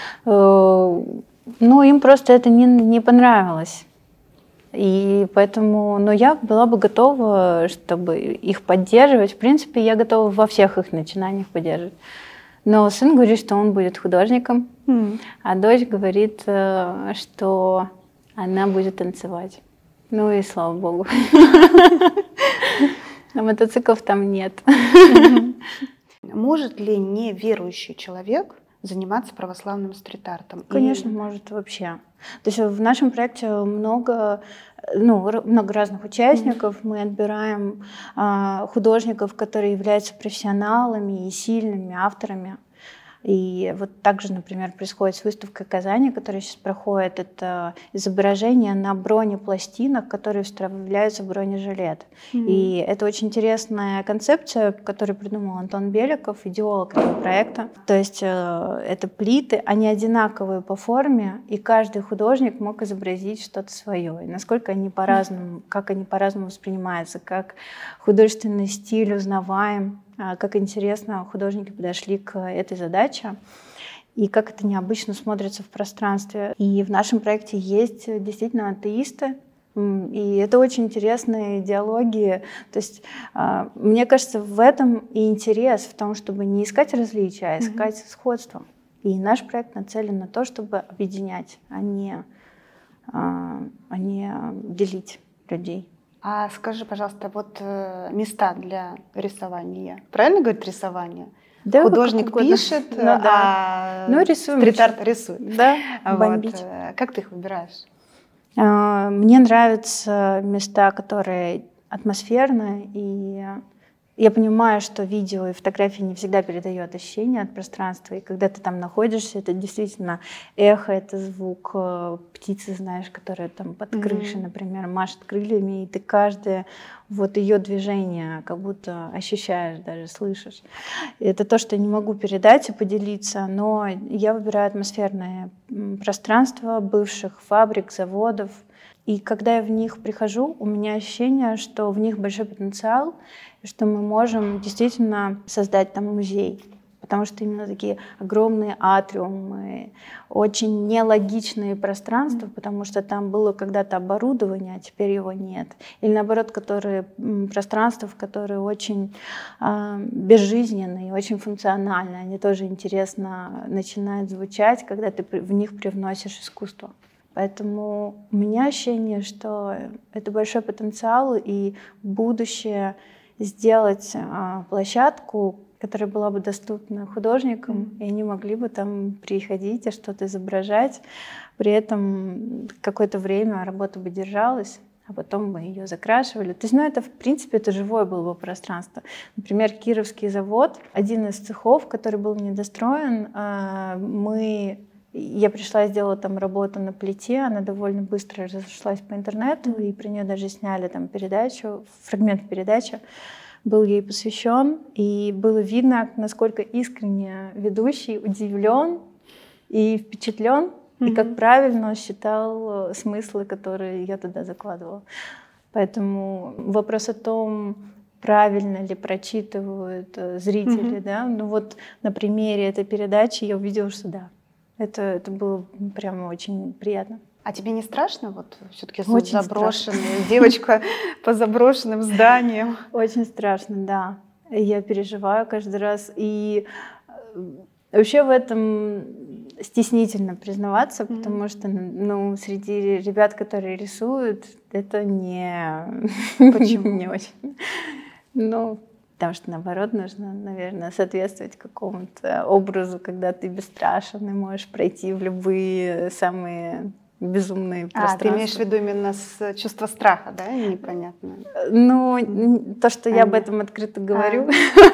Ну, им просто это не, не понравилось. И поэтому, но я была бы готова, чтобы их поддерживать. В принципе, я готова во всех их начинаниях поддерживать. Но сын говорит, что он будет художником, mm. а дочь говорит, что она будет танцевать. Ну и слава богу. А мотоциклов там нет. Может ли неверующий человек заниматься православным стрит-артом? Конечно, и... может вообще. То есть в нашем проекте много, ну, много разных участников. Mm-hmm. Мы отбираем а, художников, которые являются профессионалами и сильными авторами. И вот также, например, происходит с выставкой Казани, которая сейчас проходит. Это изображение на бронепластинах, которые вставляются в бронежилет. Mm-hmm. И это очень интересная концепция, которую придумал Антон Беликов, идеолог этого проекта. То есть э, это плиты, они одинаковые по форме, и каждый художник мог изобразить что-то свое. И насколько они по-разному, mm-hmm. как они по-разному воспринимаются, как художественный стиль узнаваем. Как интересно художники подошли к этой задаче и как это необычно смотрится в пространстве. И в нашем проекте есть действительно атеисты, и это очень интересные диалоги. То есть мне кажется, в этом и интерес, в том, чтобы не искать различия, а искать mm-hmm. сходство. И наш проект нацелен на то, чтобы объединять, а не, а не делить людей. А скажи, пожалуйста, вот э, места для рисования. Правильно говорит рисование? Да, художник пишет, ну, да. а ну, рисуем. стрит-арт рисует. Да, вот. бомбить. Как ты их выбираешь? А, мне нравятся места, которые атмосферные, и я понимаю, что видео и фотографии не всегда передают ощущение от пространства, и когда ты там находишься, это действительно эхо, это звук птицы, знаешь, которая там под крышей, mm-hmm. например, машет крыльями, и ты каждое вот ее движение как будто ощущаешь, даже слышишь. И это то, что я не могу передать и поделиться, но я выбираю атмосферное пространство бывших фабрик, заводов, и когда я в них прихожу, у меня ощущение, что в них большой потенциал, что мы можем действительно создать там музей. Потому что именно такие огромные атриумы, очень нелогичные пространства, потому что там было когда-то оборудование, а теперь его нет. Или наоборот, которые, пространства, которые очень э, безжизненные, очень функциональные. Они тоже интересно начинают звучать, когда ты в них привносишь искусство. Поэтому у меня ощущение, что это большой потенциал, и будущее сделать а, площадку, которая была бы доступна художникам, mm-hmm. и они могли бы там приходить и что-то изображать. При этом какое-то время работа бы держалась, а потом мы ее закрашивали. То есть, ну, это, в принципе, это живое было бы пространство. Например, Кировский завод, один из цехов, который был недостроен, а, мы... Я пришла и сделала там работу на плите, она довольно быстро разошлась по интернету, и про нее даже сняли там передачу, фрагмент передачи был ей посвящен, и было видно, насколько искренне ведущий удивлен и впечатлен, mm-hmm. и как правильно он считал смыслы, которые я туда закладывала. Поэтому вопрос о том, правильно ли прочитывают зрители, mm-hmm. да. Ну вот на примере этой передачи я увидела, что да, это, это было прямо очень приятно. А тебе не страшно? Вот все-таки заброшенная девочка по заброшенным зданиям. Очень страшно, да. Я переживаю каждый раз. И вообще в этом стеснительно признаваться, mm-hmm. потому что ну, среди ребят, которые рисуют, это не, не очень. Ну, потому что, наоборот, нужно, наверное, соответствовать какому-то образу, когда ты бесстрашен и можешь пройти в любые самые безумные пространства. А, ты имеешь в виду именно с чувства страха, да, непонятно? Ну, то, что а я об этом открыто говорю,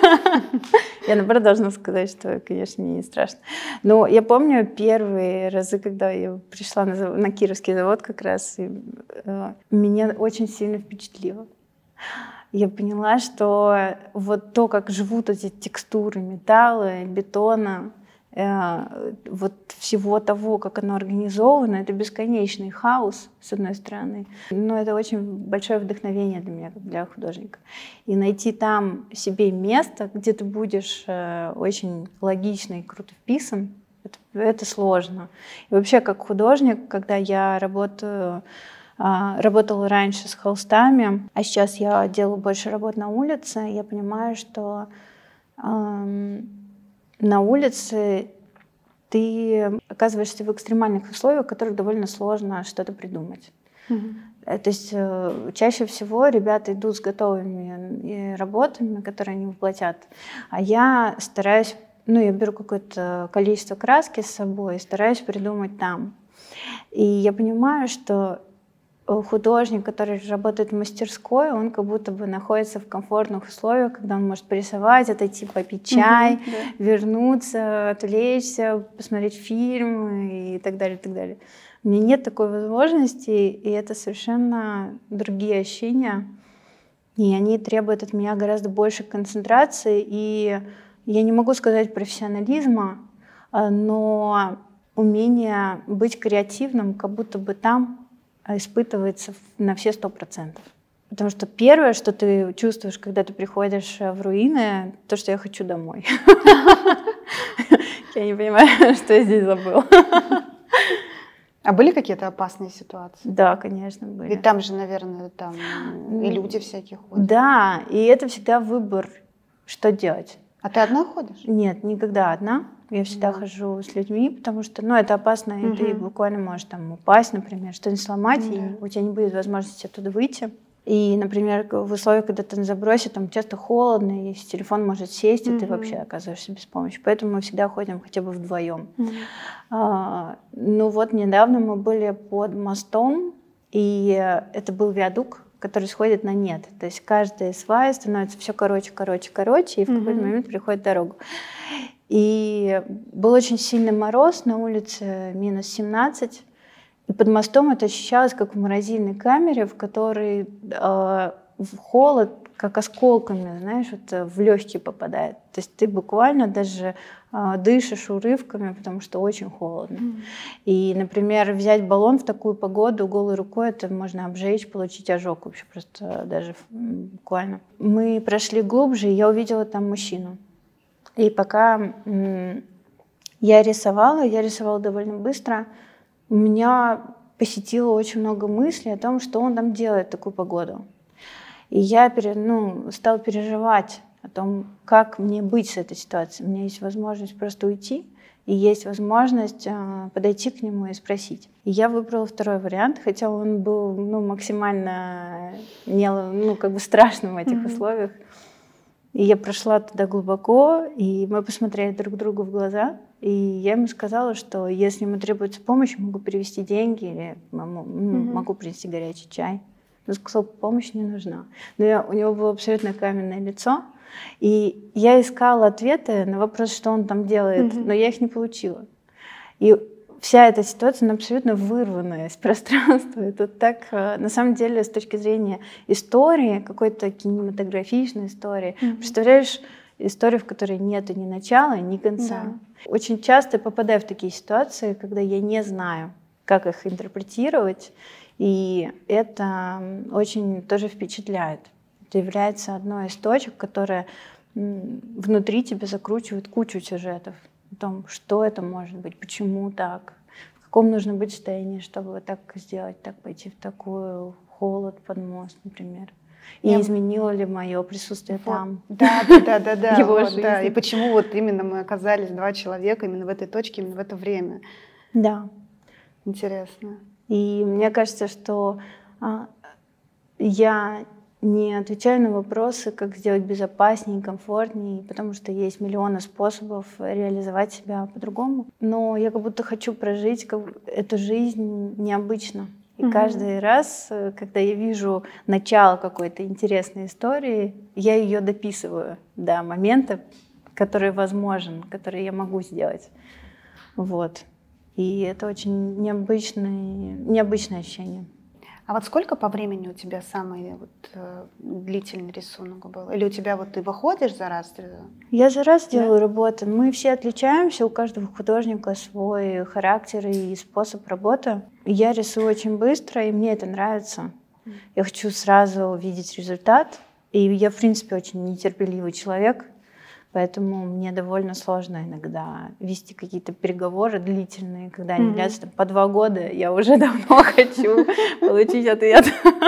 я, наоборот, должна сказать, что, конечно, мне не страшно. Но я помню первые разы, когда я пришла на Кировский завод как раз, меня очень сильно впечатлило. Я поняла, что вот то, как живут эти текстуры металла, бетона, э, вот всего того, как оно организовано, это бесконечный хаос, с одной стороны, но это очень большое вдохновение для меня, как для художника. И найти там себе место, где ты будешь э, очень логично и круто вписан, это, это сложно. И вообще, как художник, когда я работаю... Работала раньше с холстами, а сейчас я делаю больше работ на улице. Я понимаю, что э, на улице ты оказываешься в экстремальных условиях, в которых довольно сложно что-то придумать. Mm-hmm. То есть э, чаще всего ребята идут с готовыми работами, которые они воплотят, а я стараюсь, ну, я беру какое-то количество краски с собой и стараюсь придумать там. И я понимаю, что художник, который работает в мастерской, он как будто бы находится в комфортных условиях, когда он может порисовать, отойти попить чай, mm-hmm, да. вернуться, отвлечься, посмотреть фильм и так далее, и так далее. У меня нет такой возможности, и это совершенно другие ощущения, и они требуют от меня гораздо больше концентрации, и я не могу сказать профессионализма, но умение быть креативным, как будто бы там испытывается на все сто процентов. Потому что первое, что ты чувствуешь, когда ты приходишь в руины, то, что я хочу домой. Я не понимаю, что я здесь забыла. А были какие-то опасные ситуации? Да, конечно, были. Ведь там же, наверное, там и люди всякие ходят. Да, и это всегда выбор, что делать. А ты одна ходишь? Нет, никогда одна. Я всегда да. хожу с людьми, потому что, ну, это опасно, угу. и ты буквально можешь там упасть, например, что-нибудь сломать, да. и у тебя не будет возможности оттуда выйти. И, например, в условиях, когда ты на забросе, там часто холодно, и телефон может сесть, угу. и ты вообще оказываешься без помощи. Поэтому мы всегда ходим хотя бы вдвоем. Угу. А, ну вот, недавно мы были под мостом, и это был виадук, который сходит на нет. То есть каждая свая становится все короче, короче, короче, и в какой-то момент приходит дорога. И был очень сильный мороз, на улице минус семнадцать, и под мостом это ощущалось как в морозильной камере, в которой э, в холод, как осколками, знаешь, вот в легкие попадает. То есть ты буквально даже э, дышишь урывками, потому что очень холодно. Mm. И, например, взять баллон в такую погоду голой рукой, это можно обжечь, получить ожог вообще просто даже буквально. Мы прошли глубже, и я увидела там мужчину. И пока м, я рисовала, я рисовала довольно быстро, у меня посетило очень много мыслей о том, что он там делает в такую погоду. И я ну, стала переживать о том, как мне быть с этой ситуацией. У меня есть возможность просто уйти, и есть возможность э, подойти к нему и спросить. И я выбрала второй вариант, хотя он был ну, максимально не, ну, как бы страшным в этих mm-hmm. условиях. И я прошла туда глубоко, и мы посмотрели друг другу в глаза. И я ему сказала, что если ему требуется помощь, могу перевести деньги или могу, mm-hmm. могу принести горячий чай. Он сказал, помощь не нужна. Но я, у него было абсолютно каменное лицо. И я искала ответы на вопрос, что он там делает, mm-hmm. но я их не получила. И вся эта ситуация, она абсолютно вырванная из пространства. Это так, на самом деле, с точки зрения истории, какой-то кинематографичной истории, mm-hmm. представляешь, историю, в которой нет ни начала, ни конца. Да. Очень часто я попадаю в такие ситуации, когда я не знаю, как их интерпретировать, и это очень тоже впечатляет. Это является одной из точек, которая внутри тебя закручивает кучу сюжетов о том, что это может быть, почему так, в каком нужно быть состоянии, чтобы вот так сделать, так пойти в такую холод под мост, например. И Я... изменило ли мое присутствие вот. Там? Да, да, да, да, да. Его вот, жизнь. Да. И почему вот именно мы оказались два человека именно в этой точке, именно в это время? Да. Интересно. И мне кажется, что а, я не отвечаю на вопросы, как сделать безопаснее, комфортнее, потому что есть миллионы способов реализовать себя по-другому. Но я как будто хочу прожить эту жизнь необычно. И угу. каждый раз, когда я вижу начало какой-то интересной истории, я ее дописываю до момента, который возможен, который я могу сделать. Вот. И это очень необычное, необычное ощущение. А вот сколько по времени у тебя самый вот, э, длительный рисунок был? Или у тебя вот ты выходишь за раз? Я за раз делаю да? работу. Мы все отличаемся, у каждого художника свой характер и способ работы. Я рисую очень быстро, и мне это нравится. Я хочу сразу увидеть результат. И я, в принципе, очень нетерпеливый человек. Поэтому мне довольно сложно иногда вести какие-то переговоры длительные, когда они mm-hmm. длятся там, по два года. Я уже давно хочу получить ответ.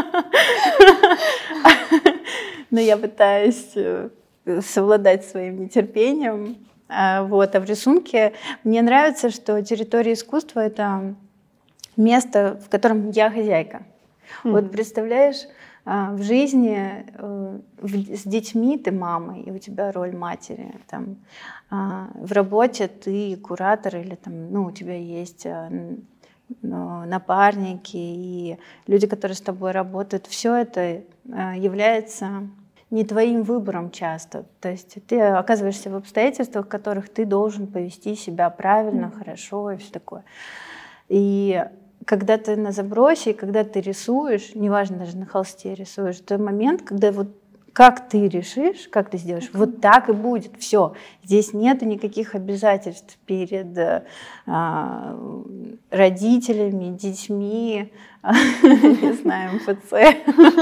Но я пытаюсь совладать своим нетерпением. Вот. А в рисунке мне нравится, что территория искусства — это место, в котором я хозяйка. Mm-hmm. Вот представляешь, в жизни с детьми ты мама, и у тебя роль матери. Там, в работе ты куратор, или там, ну, у тебя есть напарники и люди, которые с тобой работают. Все это является не твоим выбором часто. То есть ты оказываешься в обстоятельствах, в которых ты должен повести себя правильно, mm-hmm. хорошо и все такое. И когда ты на забросе, когда ты рисуешь, неважно, даже на холсте рисуешь, это момент, когда вот как ты решишь, как ты сделаешь, okay. вот так и будет, все. Здесь нету никаких обязательств перед а, родителями, детьми, не знаю, эм эф цэ,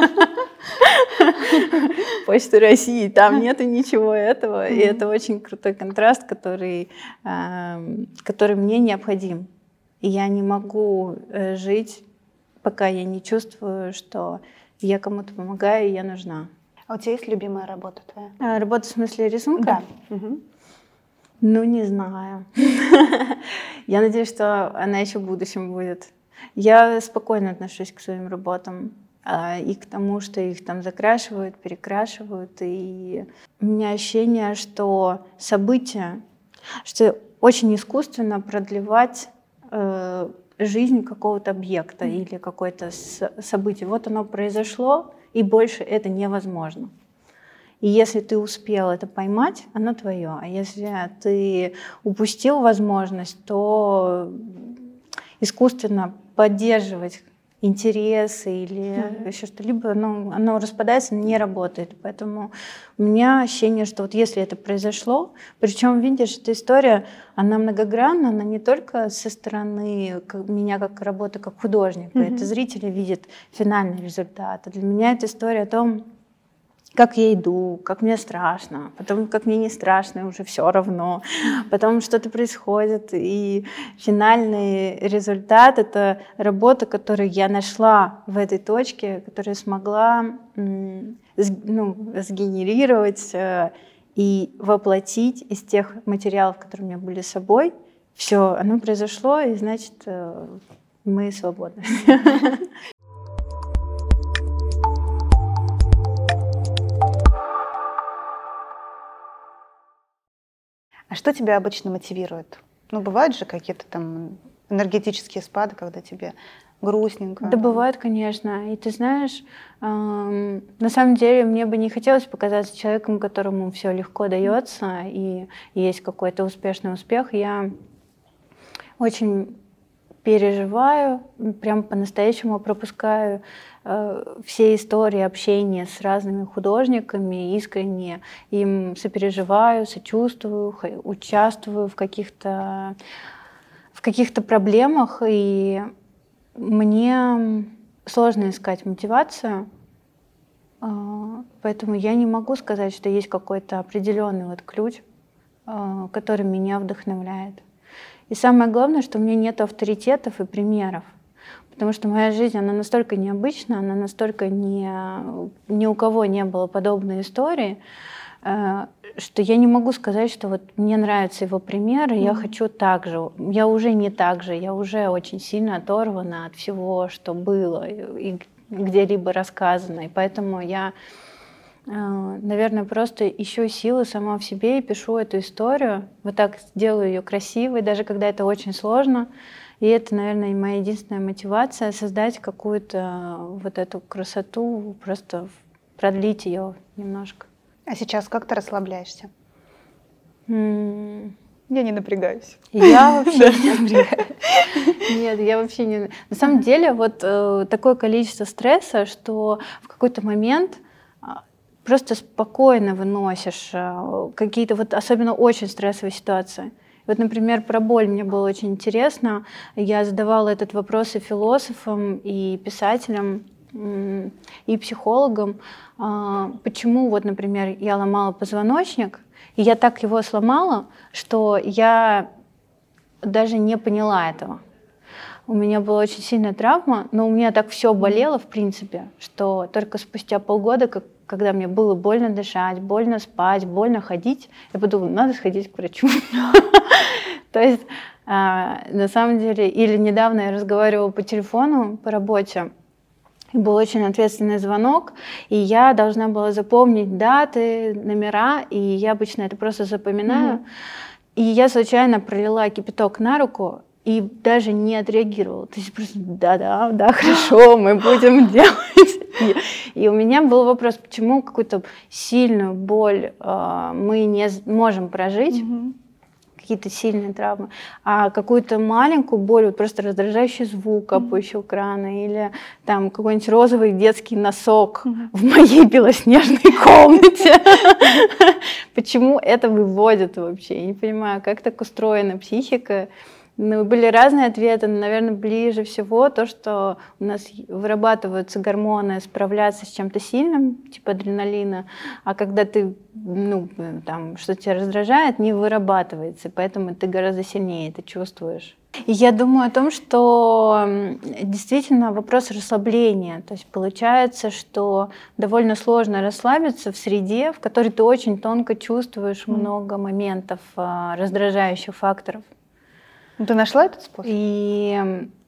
Почты России, там нету ничего этого, и это очень крутой контраст, который, который мне необходим. И я не могу жить, пока я не чувствую, что я кому-то помогаю, и я нужна. А у тебя есть любимая работа твоя? А, работа в смысле рисунка? Да. Угу. Ну, не знаю. Я надеюсь, что она еще в будущем будет. Я спокойно отношусь к своим работам и к тому, что их там закрашивают, перекрашивают. И у меня ощущение, что события, что очень искусственно продлевать э, жизнь какого-то объекта mm. или какое-то событие. Вот оно произошло, и больше это невозможно. И если ты успел это поймать, оно твое. А если ты упустил возможность, то искусственно поддерживать интересы или mm-hmm. еще что-либо, ну, оно распадается, не работает. Поэтому у меня ощущение, что вот если это произошло, причем, видишь, эта история, она многогранна, она не только со стороны как, меня как работы как художника, mm-hmm. это зрители видят финальный результат. А для меня это история о том, как я иду, как мне страшно, потом как мне не страшно, и уже все равно, потом что-то происходит, и финальный результат — это работа, которую я нашла в этой точке, которую смогла ну, сгенерировать и воплотить из тех материалов, которые у меня были с собой. Все, оно произошло, и значит, мы свободны. А что тебя обычно мотивирует? Ну, бывают же какие-то там энергетические спады, когда тебе грустненько. Да, бывает, конечно. И ты знаешь, эм, на самом деле мне бы не хотелось показаться человеком, которому все легко дается и есть какой-то успешный успех. Я очень переживаю, прям по-настоящему пропускаю э, все истории общения с разными художниками, искренне им сопереживаю, сочувствую, участвую в каких-то в каких-то проблемах, и мне сложно искать мотивацию. Поэтому я не могу сказать, что есть какой-то определенный вот ключ, который меня вдохновляет. И самое главное, что у меня нет авторитетов и примеров. Потому что моя жизнь, она настолько необычна, она настолько не, ни у кого не было подобной истории, что я не могу сказать, что вот мне нравится его пример, и mm-hmm. я хочу так же. Я уже не так же, я уже очень сильно оторвана от всего, что было и где-либо рассказано. И поэтому я, наверное, просто ищу силы сама в себе и пишу эту историю. Вот так делаю ее красивой, даже когда это очень сложно. И это, наверное, моя единственная мотивация — создать какую-то вот эту красоту, просто продлить ее немножко. А сейчас как ты расслабляешься? Mm. Я не напрягаюсь. Я вообще не напрягаюсь. Нет, я вообще не... На самом деле вот э, такое количество стресса, что в какой-то момент просто спокойно выносишь э, какие-то вот особенно очень стрессовые ситуации. Вот, например, про боль мне было очень интересно. Я задавала этот вопрос и философам, и писателям, и психологам. Почему, вот, например, я ломала позвоночник, и я так его сломала, что я даже не поняла этого. У меня была очень сильная травма, но у меня так все болело, в принципе, что только спустя полгода, как, когда мне было больно дышать, больно спать, больно ходить, я подумала, надо сходить к врачу. То есть, на самом деле, или недавно я разговаривала по телефону, по работе, и был очень ответственный звонок, и я должна была запомнить даты, номера, и я обычно это просто запоминаю. И я случайно пролила кипяток на руку, и даже не отреагировала. То есть просто да-да, да, хорошо, мы будем делать. И, и у меня был вопрос, почему какую-то сильную боль э, мы не можем прожить, mm-hmm. какие-то сильные травмы, а какую-то маленькую боль, вот просто раздражающий звук капающего mm-hmm. крана, или там какой-нибудь розовый детский носок mm-hmm. в моей белоснежной комнате. Почему это выводит вообще? Я не понимаю, как так устроена психика. Ну, были разные ответы, но, наверное, ближе всего то, что у нас вырабатываются гормоны справляться с чем-то сильным, типа адреналина, а когда ты, ну, там, что тебя раздражает, не вырабатывается, поэтому ты гораздо сильнее это чувствуешь. И я думаю о том, что действительно вопрос расслабления, то есть получается, что довольно сложно расслабиться в среде, в которой ты очень тонко чувствуешь mm. много моментов, раздражающих факторов. Ты нашла этот способ? И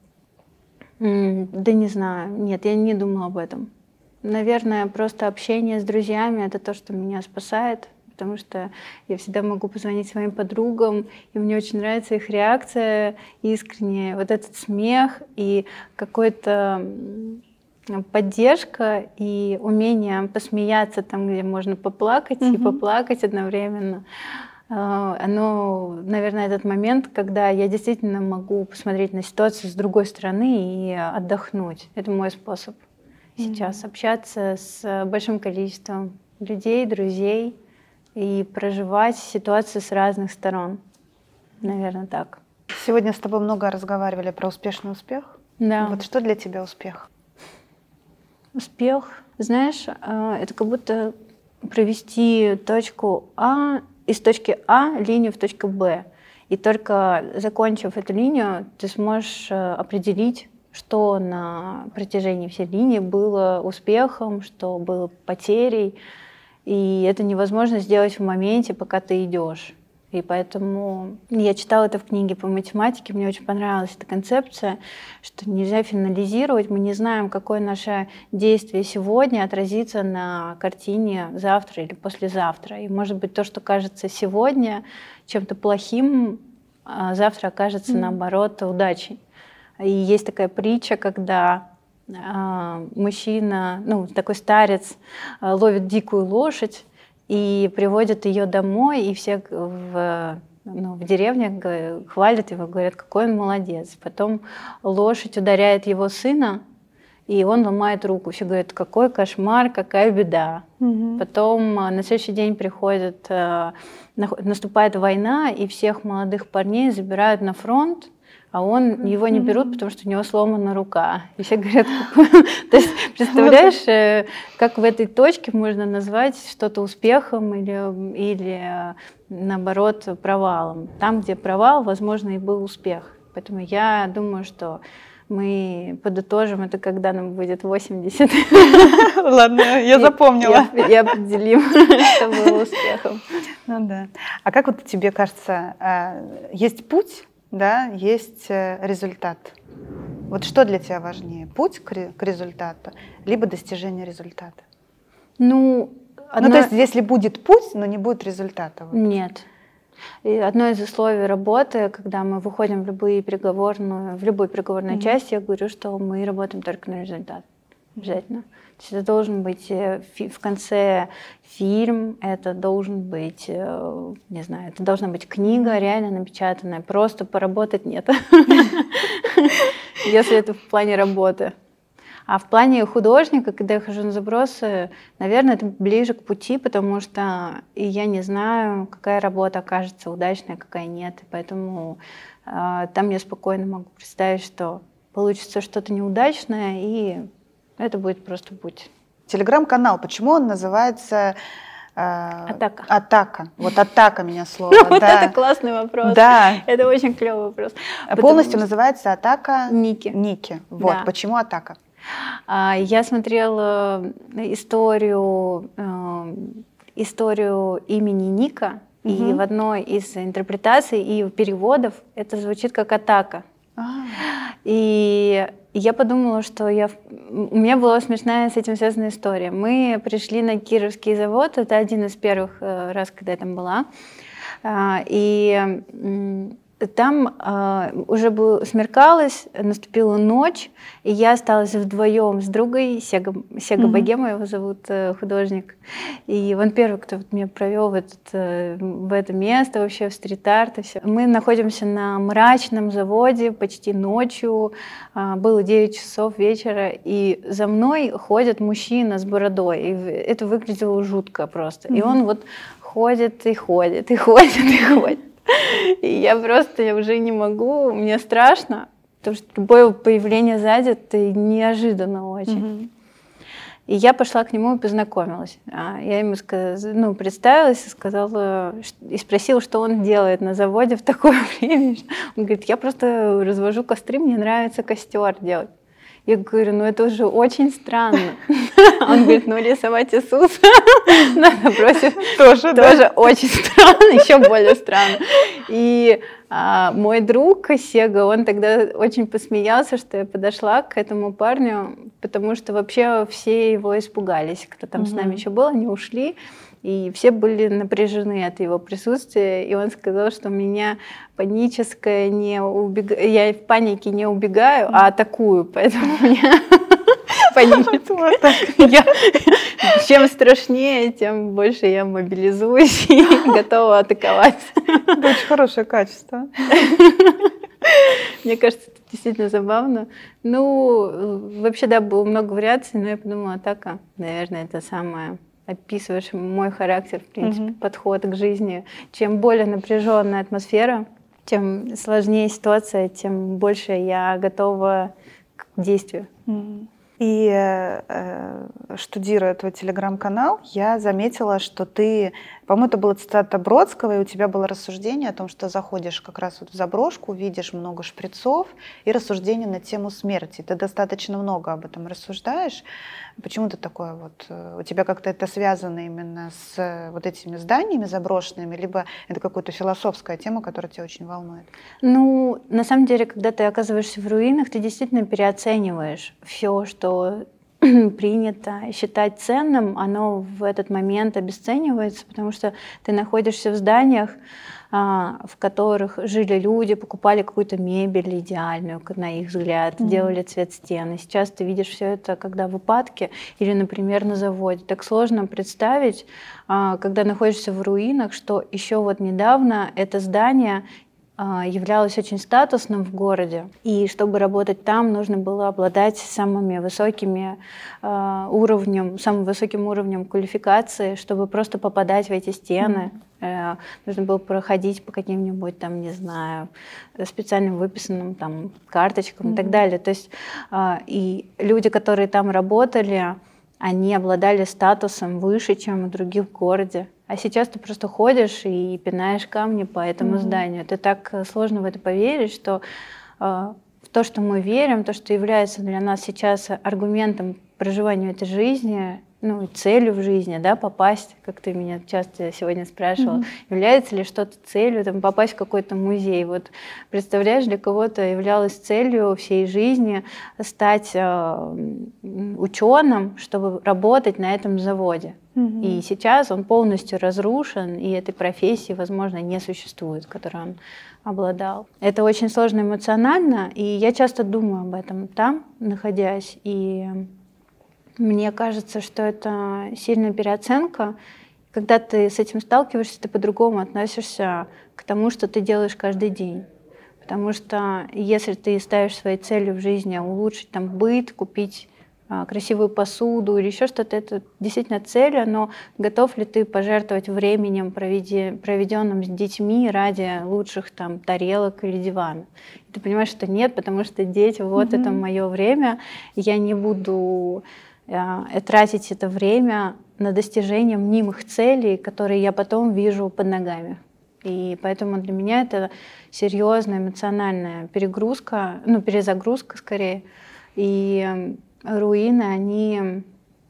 да не знаю, нет, я не думала об этом. Наверное, просто общение с друзьями — это то, что меня спасает, потому что я всегда могу позвонить своим подругам, и мне очень нравится их реакция искренняя, вот этот смех и какой-то поддержка и умение посмеяться там, где можно поплакать, mm-hmm. и поплакать одновременно. Оно, наверное, этот момент, когда я действительно могу посмотреть на ситуацию с другой стороны и отдохнуть. Это мой способ сейчас. Mm-hmm. Общаться с большим количеством людей, друзей и проживать ситуацию с разных сторон. Наверное, так. Сегодня с тобой много разговаривали про успешный успех. Да. Вот что для тебя успех? Успех, знаешь, это как будто провести точку А из точки А линию в точку Б. И только закончив эту линию, ты сможешь определить, что на протяжении всей линии было успехом, что было потерей. И это невозможно сделать в моменте, пока ты идешь. И поэтому я читала это в книге по математике, мне очень понравилась эта концепция, что нельзя финализировать, мы не знаем, какое наше действие сегодня отразится на картине завтра или послезавтра. И может быть то, что кажется сегодня чем-то плохим, а завтра окажется, mm. наоборот, удачей. И есть такая притча, когда а, мужчина, ну такой старец, а, ловит дикую лошадь, и приводят ее домой, и все в, ну, в деревне хвалят его, говорят, какой он молодец. Потом лошадь ударяет его сына, и он ломает руку. Все говорят, какой кошмар, какая беда. Угу. Потом на следующий день приходит, наступает война, и всех молодых парней забирают на фронт, а он, его не берут, потому что у него сломана рука. И все говорят, то есть, представляешь, как в этой точке можно назвать что-то успехом или, или наоборот провалом. Там, где провал, возможно, и был успех. Поэтому я думаю, что мы подытожим это, когда нам будет восемьдесят. Ладно, я запомнила. И определим, что было успехом. Ну да. А как вот тебе кажется, есть путь, да, есть результат? Вот что для тебя важнее, путь к результату, либо достижение результата? Ну, одно... ну то есть если будет путь, но не будет результата? Вот. Нет. И одно из условий работы, когда мы выходим в любые переговорную, в любой переговорной mm-hmm. части, я говорю, что мы работаем только на результат. Обязательно. То есть это должен быть в конце фильм, это должен быть, не знаю, это должна быть книга реально напечатанная. Просто поработать нет. Если это в плане работы. А в плане художника, когда я хожу на забросы, наверное, это ближе к пути, потому что и я не знаю, какая работа окажется удачной, какая нет. И поэтому э, там я спокойно могу представить, что получится что-то неудачное, и это будет просто путь. Телеграм-канал, почему он называется... Э, атака. Атака. Вот атака меня слово. Вот это классный вопрос. Да. Это очень клевый вопрос. Полностью называется атака... Ники. Ники. Вот. Почему атака? Я смотрела историю, историю имени Ника, угу. и в одной из интерпретаций и переводов это звучит как атака. А. И я подумала, что я... у меня была смешная с этим связанная история. Мы пришли на Кировский завод, это один из первых раз, когда я там была, и там э, уже было, смеркалось, наступила ночь, и я осталась вдвоем с другой, Сега, Сега mm-hmm. Богема его зовут, э, художник. И он первый, кто вот меня провел в, этот, э, в это место, вообще в стрит-арт и все. Мы находимся на мрачном заводе почти ночью, э, было девять часов вечера, и за мной ходит мужчина с бородой, и это выглядело жутко просто. Mm-hmm. И он вот ходит и ходит, и ходит, и ходит. И я просто я уже не могу, мне страшно, потому что любое появление сзади это неожиданно очень. Mm-hmm. И я пошла к нему и познакомилась. Я ему сказ... ну, представилась и сказала, и спросила, что он делает на заводе в такое время. Он говорит, я просто развожу костры, мне нравится костер делать. Я говорю, ну это уже очень странно. Он говорит, ну рисовать Иисуса надо бросить. Тоже, Тоже да? очень странно, еще более странно. И а, мой друг Сега, он тогда очень посмеялся, что я подошла к этому парню, потому что вообще все его испугались. Кто там mm-hmm. с нами еще был, они ушли. И все были напряжены от его присутствия, и он сказал, что у меня паническое не убег... я в панике не убегаю, а атакую, поэтому у меня паника. Чем страшнее, тем больше я мобилизуюсь и готова атаковать. Это очень хорошее качество. Мне кажется, это действительно забавно. Ну, вообще, да, было много вариаций, но я подумала, атака, наверное, это самое... описываешь мой характер, в принципе, mm-hmm. подход к жизни. Чем более напряженная атмосфера, тем сложнее ситуация, тем больше я готова к действию. Mm-hmm. И э, штудируя твой телеграм-канал, я заметила, что ты, по-моему, это была цитата Бродского, и у тебя было рассуждение о том, что заходишь как раз вот в заброшку, видишь много шприцов, и рассуждение на тему смерти. Ты достаточно много об этом рассуждаешь. Почему ты такое вот? У тебя как-то это связано именно с вот этими зданиями заброшенными, либо это какая-то философская тема, которая тебя очень волнует? Ну, на самом деле, когда ты оказываешься в руинах, ты действительно переоцениваешь все, что принято считать ценным, оно в этот момент обесценивается, потому что ты находишься в зданиях, в которых жили люди, покупали какую-то мебель идеальную, на их взгляд, mm-hmm. делали цвет стен. И сейчас ты видишь все это, когда в упадке или, например, на заводе. Так сложно представить, когда находишься в руинах, что еще вот недавно это здание являлось очень статусным в городе. И чтобы работать там, нужно было обладать самыми высокими уровнем, самым высоким уровнем квалификации, чтобы просто попадать в эти стены. Mm-hmm. Нужно было проходить по каким-нибудь там, не знаю, специальным выписанным там карточкам mm-hmm. и так далее. То есть и люди, которые там работали, они обладали статусом выше, чем у других в городе. А сейчас ты просто ходишь и пинаешь камни по этому mm-hmm. зданию. Это так сложно в это поверить, что э, в то, что мы верим, то, что является для нас сейчас аргументом проживания этой жизни, ну, целью в жизни, да, попасть, как ты меня часто сегодня спрашивала, mm-hmm. является ли что-то целью, там, попасть в какой-то музей. Вот представляешь, для кого-то являлось целью всей жизни стать э, ученым, чтобы работать на этом заводе. Mm-hmm. И сейчас он полностью разрушен, и этой профессии, возможно, не существует, которой он обладал. Это очень сложно эмоционально, и я часто думаю об этом там, находясь, и мне кажется, что это сильная переоценка. Когда ты с этим сталкиваешься, ты по-другому относишься к тому, что ты делаешь каждый день. Потому что если ты ставишь своей целью в жизни улучшить там быт, купить а, красивую посуду или еще что-то, это действительно цель, но готов ли ты пожертвовать временем, проведенным с детьми ради лучших там тарелок или дивана? И ты понимаешь, что нет, потому что дети, вот mm-hmm. это мое время, я не буду тратить это время на достижение мнимых целей, которые я потом вижу под ногами. И поэтому для меня это серьезная эмоциональная перегрузка, ну, перезагрузка скорее. И руины, они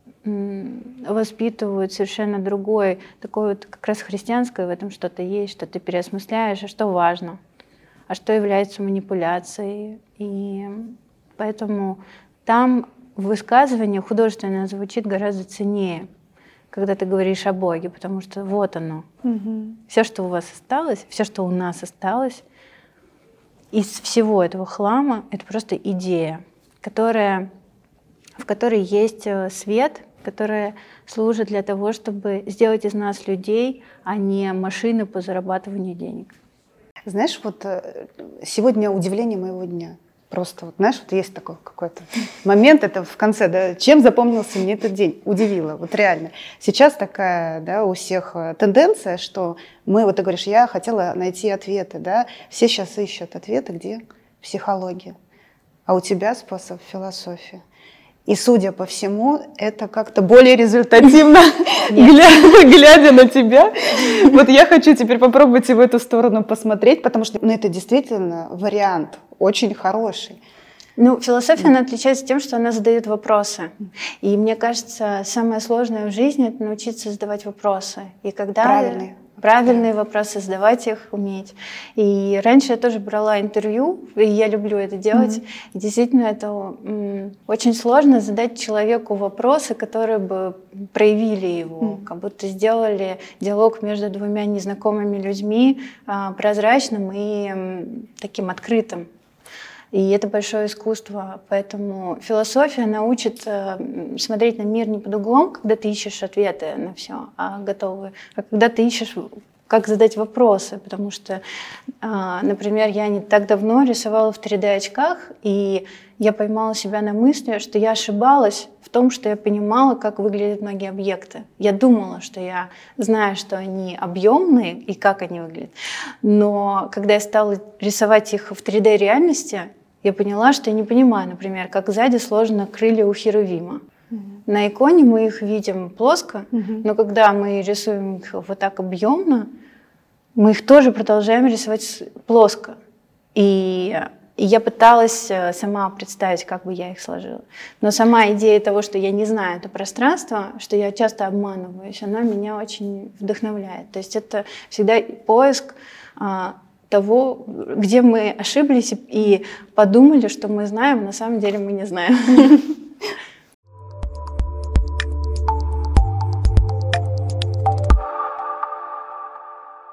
воспитывают совершенно другой, такое вот как раз христианское в этом что-то есть, что ты переосмысляешь, а что важно, а что является манипуляцией. И поэтому там высказывание художественное звучит гораздо ценнее, когда ты говоришь о Боге, потому что вот оно. Угу. Все, что у вас осталось, все, что у нас осталось, из всего этого хлама, это просто идея, которая, в которой есть свет, которая служит для того, чтобы сделать из нас людей, а не машины по зарабатыванию денег. Знаешь, вот сегодня удивление моего дня. Просто, вот, знаешь, вот есть такой какой-то момент, это в конце, да, чем запомнился мне этот день, удивило, вот реально. Сейчас такая, да, у всех тенденция, что мы, вот ты говоришь, я хотела найти ответы, да, все сейчас ищут ответы, где психология, а у тебя способ философия. И, судя по всему, это как-то более результативно, глядя на тебя. Вот я хочу теперь попробовать и в эту сторону посмотреть, потому что ну, это действительно вариант очень хороший. Ну, философия, она отличается тем, что она задает вопросы. И мне кажется, самое сложное в жизни — это научиться задавать вопросы. И когда правильные. Правильные да. вопросы, задавать их, уметь. И раньше я тоже брала интервью, и я люблю это делать. Mm-hmm. И действительно, это м, очень сложно задать человеку вопросы, которые бы проявили его, mm-hmm. как будто сделали диалог между двумя незнакомыми людьми а, прозрачным и м, таким открытым. И это большое искусство. Поэтому философия научит э, смотреть на мир не под углом, когда ты ищешь ответы на все, а готовые, а когда ты ищешь, как задать вопросы. Потому что, э, например, я не так давно рисовала в три дэ очках, и я поймала себя на мысли, что я ошибалась в том, что я понимала, как выглядят многие объекты. Я думала, что я знаю, что они объемные и как они выглядят. Но когда я стала рисовать их в три дэ реальности, я поняла, что я не понимаю, например, как сзади сложены крылья у херувима. Mm-hmm. На иконе мы их видим плоско, mm-hmm. но когда мы рисуем их вот так объемно, мы их тоже продолжаем рисовать плоско. И, и я пыталась сама представить, как бы я их сложила. Но сама идея того, что я не знаю это пространство, что я часто обманываюсь, она меня очень вдохновляет. То есть это всегда поиск того, где мы ошиблись и подумали, что мы знаем, на самом деле мы не знаем.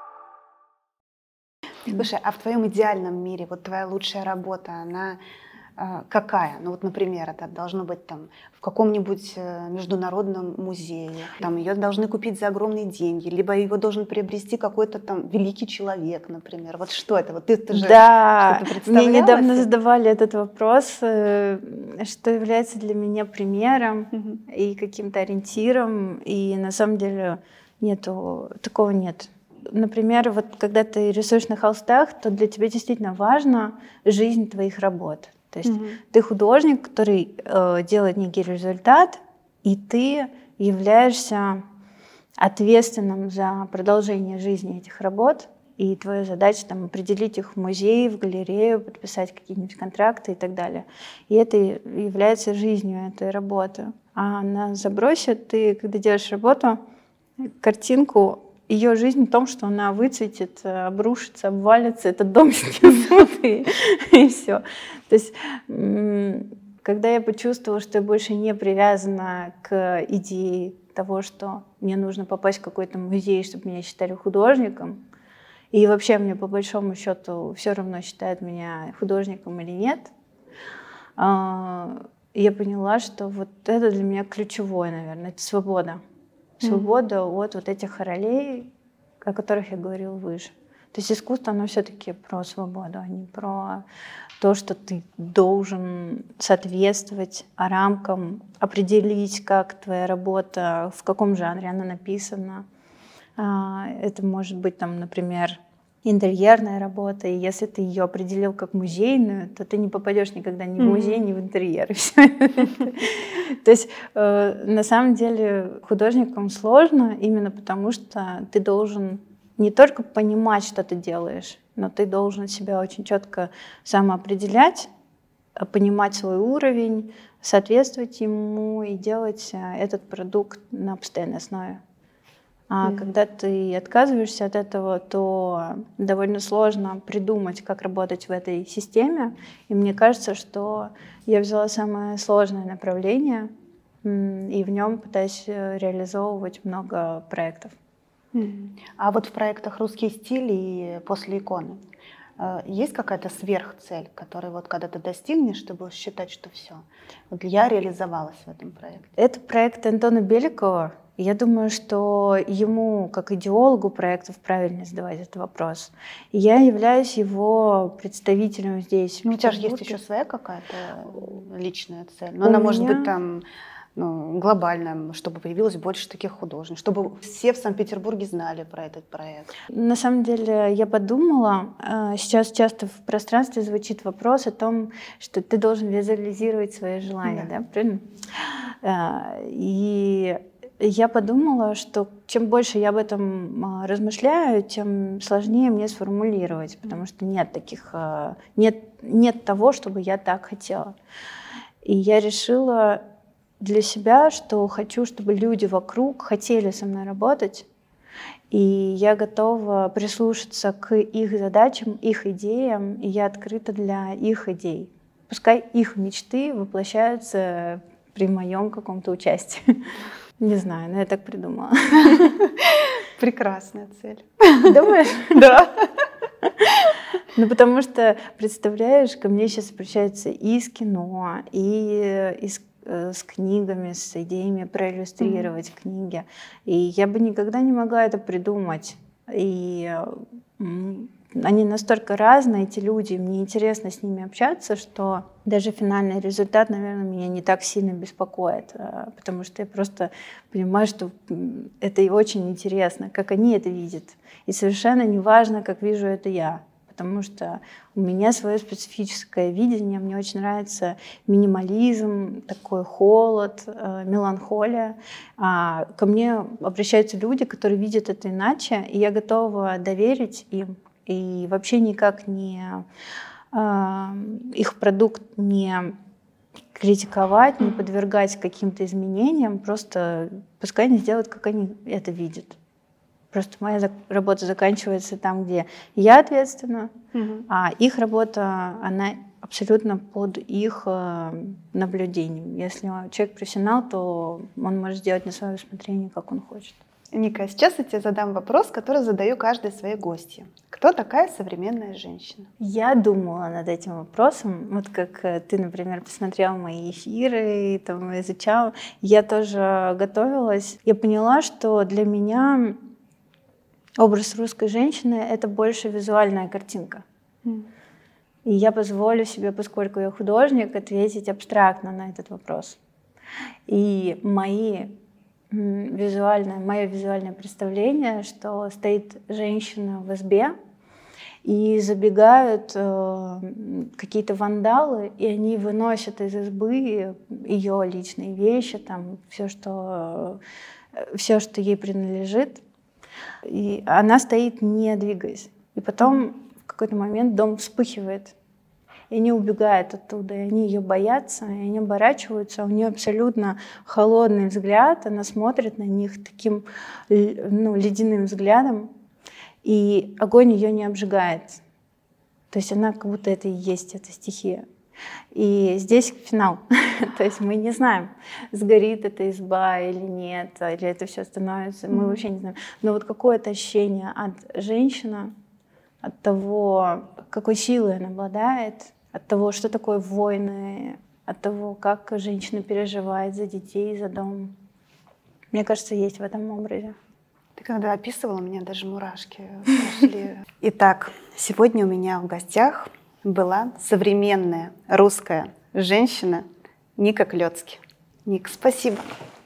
Слушай, а в твоем идеальном мире, вот твоя лучшая работа, она какая? Ну вот, например, это должно быть там в каком-нибудь международном музее, там ее должны купить за огромные деньги, либо его должен приобрести какой-то там великий человек, например. Вот что это? Вот ты, ты же да, что-то представляла мне недавно себе? задавали этот вопрос, что является для меня примером угу. и каким-то ориентиром, и на самом деле нету, такого нет. Например, вот когда ты рисуешь на холстах, то для тебя действительно важна жизнь твоих работ. То есть mm-hmm. ты художник, который э, делает некий результат, и ты являешься ответственным за продолжение жизни этих работ, и твоя задача там, определить их в музей, в галерею, подписать какие-нибудь контракты и так далее. И это является жизнью этой работы. А на забросе ты, когда делаешь работу, картинку, ее жизнь в том, что она выцветит, обрушится, обвалится, этот дом снесут, и, и все. То есть, когда я почувствовала, что я больше не привязана к идее того, что мне нужно попасть в какой-то музей, чтобы меня считали художником, и вообще мне по большому счету все равно считают меня художником или нет, я поняла, что вот это для меня ключевое, наверное, это свобода. Свобода mm-hmm. от вот этих ролей, о которых я говорила выше. То есть искусство, оно все-таки про свободу, а не про то, что ты должен соответствовать рамкам, определить, как твоя работа, в каком жанре она написана. Это может быть, там, например, интерьерная работа, и если ты ее определил как музейную, то ты не попадешь никогда ни в музей, mm-hmm. ни в интерьер. То есть на самом деле художникам сложно именно потому, что ты должен не только понимать, что ты делаешь, но ты должен себя очень четко самоопределять, понимать свой уровень, соответствовать ему и делать этот продукт на постоянной основе. А mm-hmm. когда ты отказываешься от этого, то довольно сложно придумать, как работать в этой системе. И мне кажется, что я взяла самое сложное направление и в нем пытаюсь реализовывать много проектов. Mm-hmm. А вот в проектах «Русский стиль» и «После иконы» есть какая-то сверхцель, которую вот когда ты достигнешь, ты будешь считать, что все, вот я реализовалась в этом проекте? Это проект Антона Беликова. Я думаю, что ему, как идеологу проектов, правильно задавать этот вопрос. Я являюсь его представителем здесь. Ну, у тебя же есть еще своя какая-то личная цель. Но у она меня... может быть там ну, глобальная, чтобы появилось больше таких художников, чтобы все в Санкт-Петербурге знали про этот проект. На самом деле я подумала, сейчас часто в пространстве звучит вопрос о том, что ты должен визуализировать свои желания, да, да правильно? И я подумала, что чем больше я об этом размышляю, тем сложнее мне сформулировать, потому что нет таких, нет, нет того, чтобы я так хотела. И я решила для себя, что хочу, чтобы люди вокруг хотели со мной работать, и я готова прислушаться к их задачам, их идеям, и я открыта для их идей. Пускай их мечты воплощаются при моем каком-то участии. Не знаю, но я так придумала. Прекрасная цель. Думаешь? Да. Ну, потому что, представляешь, ко мне сейчас обращаются и из кино, и из, э, с книгами, с идеями проиллюстрировать mm-hmm. книги. И я бы никогда не могла это придумать. И м- они настолько разные, эти люди, мне интересно с ними общаться, что даже финальный результат, наверное, меня не так сильно беспокоит, потому что я просто понимаю, что это и очень интересно, как они это видят. И совершенно не важно, как вижу это я, потому что у меня свое специфическое видение, мне очень нравится минимализм, такой холод, меланхолия. А ко мне обращаются люди, которые видят это иначе, и я готова доверить им. И вообще никак не э, их продукт не критиковать, не подвергать каким-то изменениям, просто пускай они сделают, как они это видят. Просто моя за- работа заканчивается там, где я ответственна, mm-hmm. а их работа, она абсолютно под их э, наблюдением. Если человек профессионал, то он может сделать на свое усмотрение, как он хочет. Ника, сейчас я тебе задам вопрос, который задаю каждой своей гостье. Кто такая современная женщина? Я думала над этим вопросом, вот как ты, например, посмотрела мои эфиры и там изучала. Я тоже готовилась. Я поняла, что для меня образ русской женщины — это больше визуальная картинка. Mm. И я позволю себе, поскольку я художник, ответить абстрактно на этот вопрос. И мои визуальное, мое визуальное представление, что стоит женщина в избе, и забегают э, какие-то вандалы, и они выносят из избы ее личные вещи, там, все, что, все, что ей принадлежит. И она стоит, не двигаясь. И потом в какой-то момент дом вспыхивает. И они убегают оттуда, и они ее боятся, и они оборачиваются, у нее абсолютно холодный взгляд, она смотрит на них таким, ну, ледяным взглядом, и огонь ее не обжигает. То есть она как будто это и есть, эта стихия. И здесь финал. То есть мы не знаем, сгорит эта изба или нет, или это все становится, мы mm-hmm. вообще не знаем. Но вот какое-то ощущение от женщины, от того, какой силой она обладает, от того, что такое войны, от того, как женщина переживает за детей, за дом. Мне кажется, есть в этом образе. Ты когда описывала, у меня даже мурашки пошли. Итак, сегодня у меня в гостях была современная русская женщина Ника Клёцки. Ник, спасибо.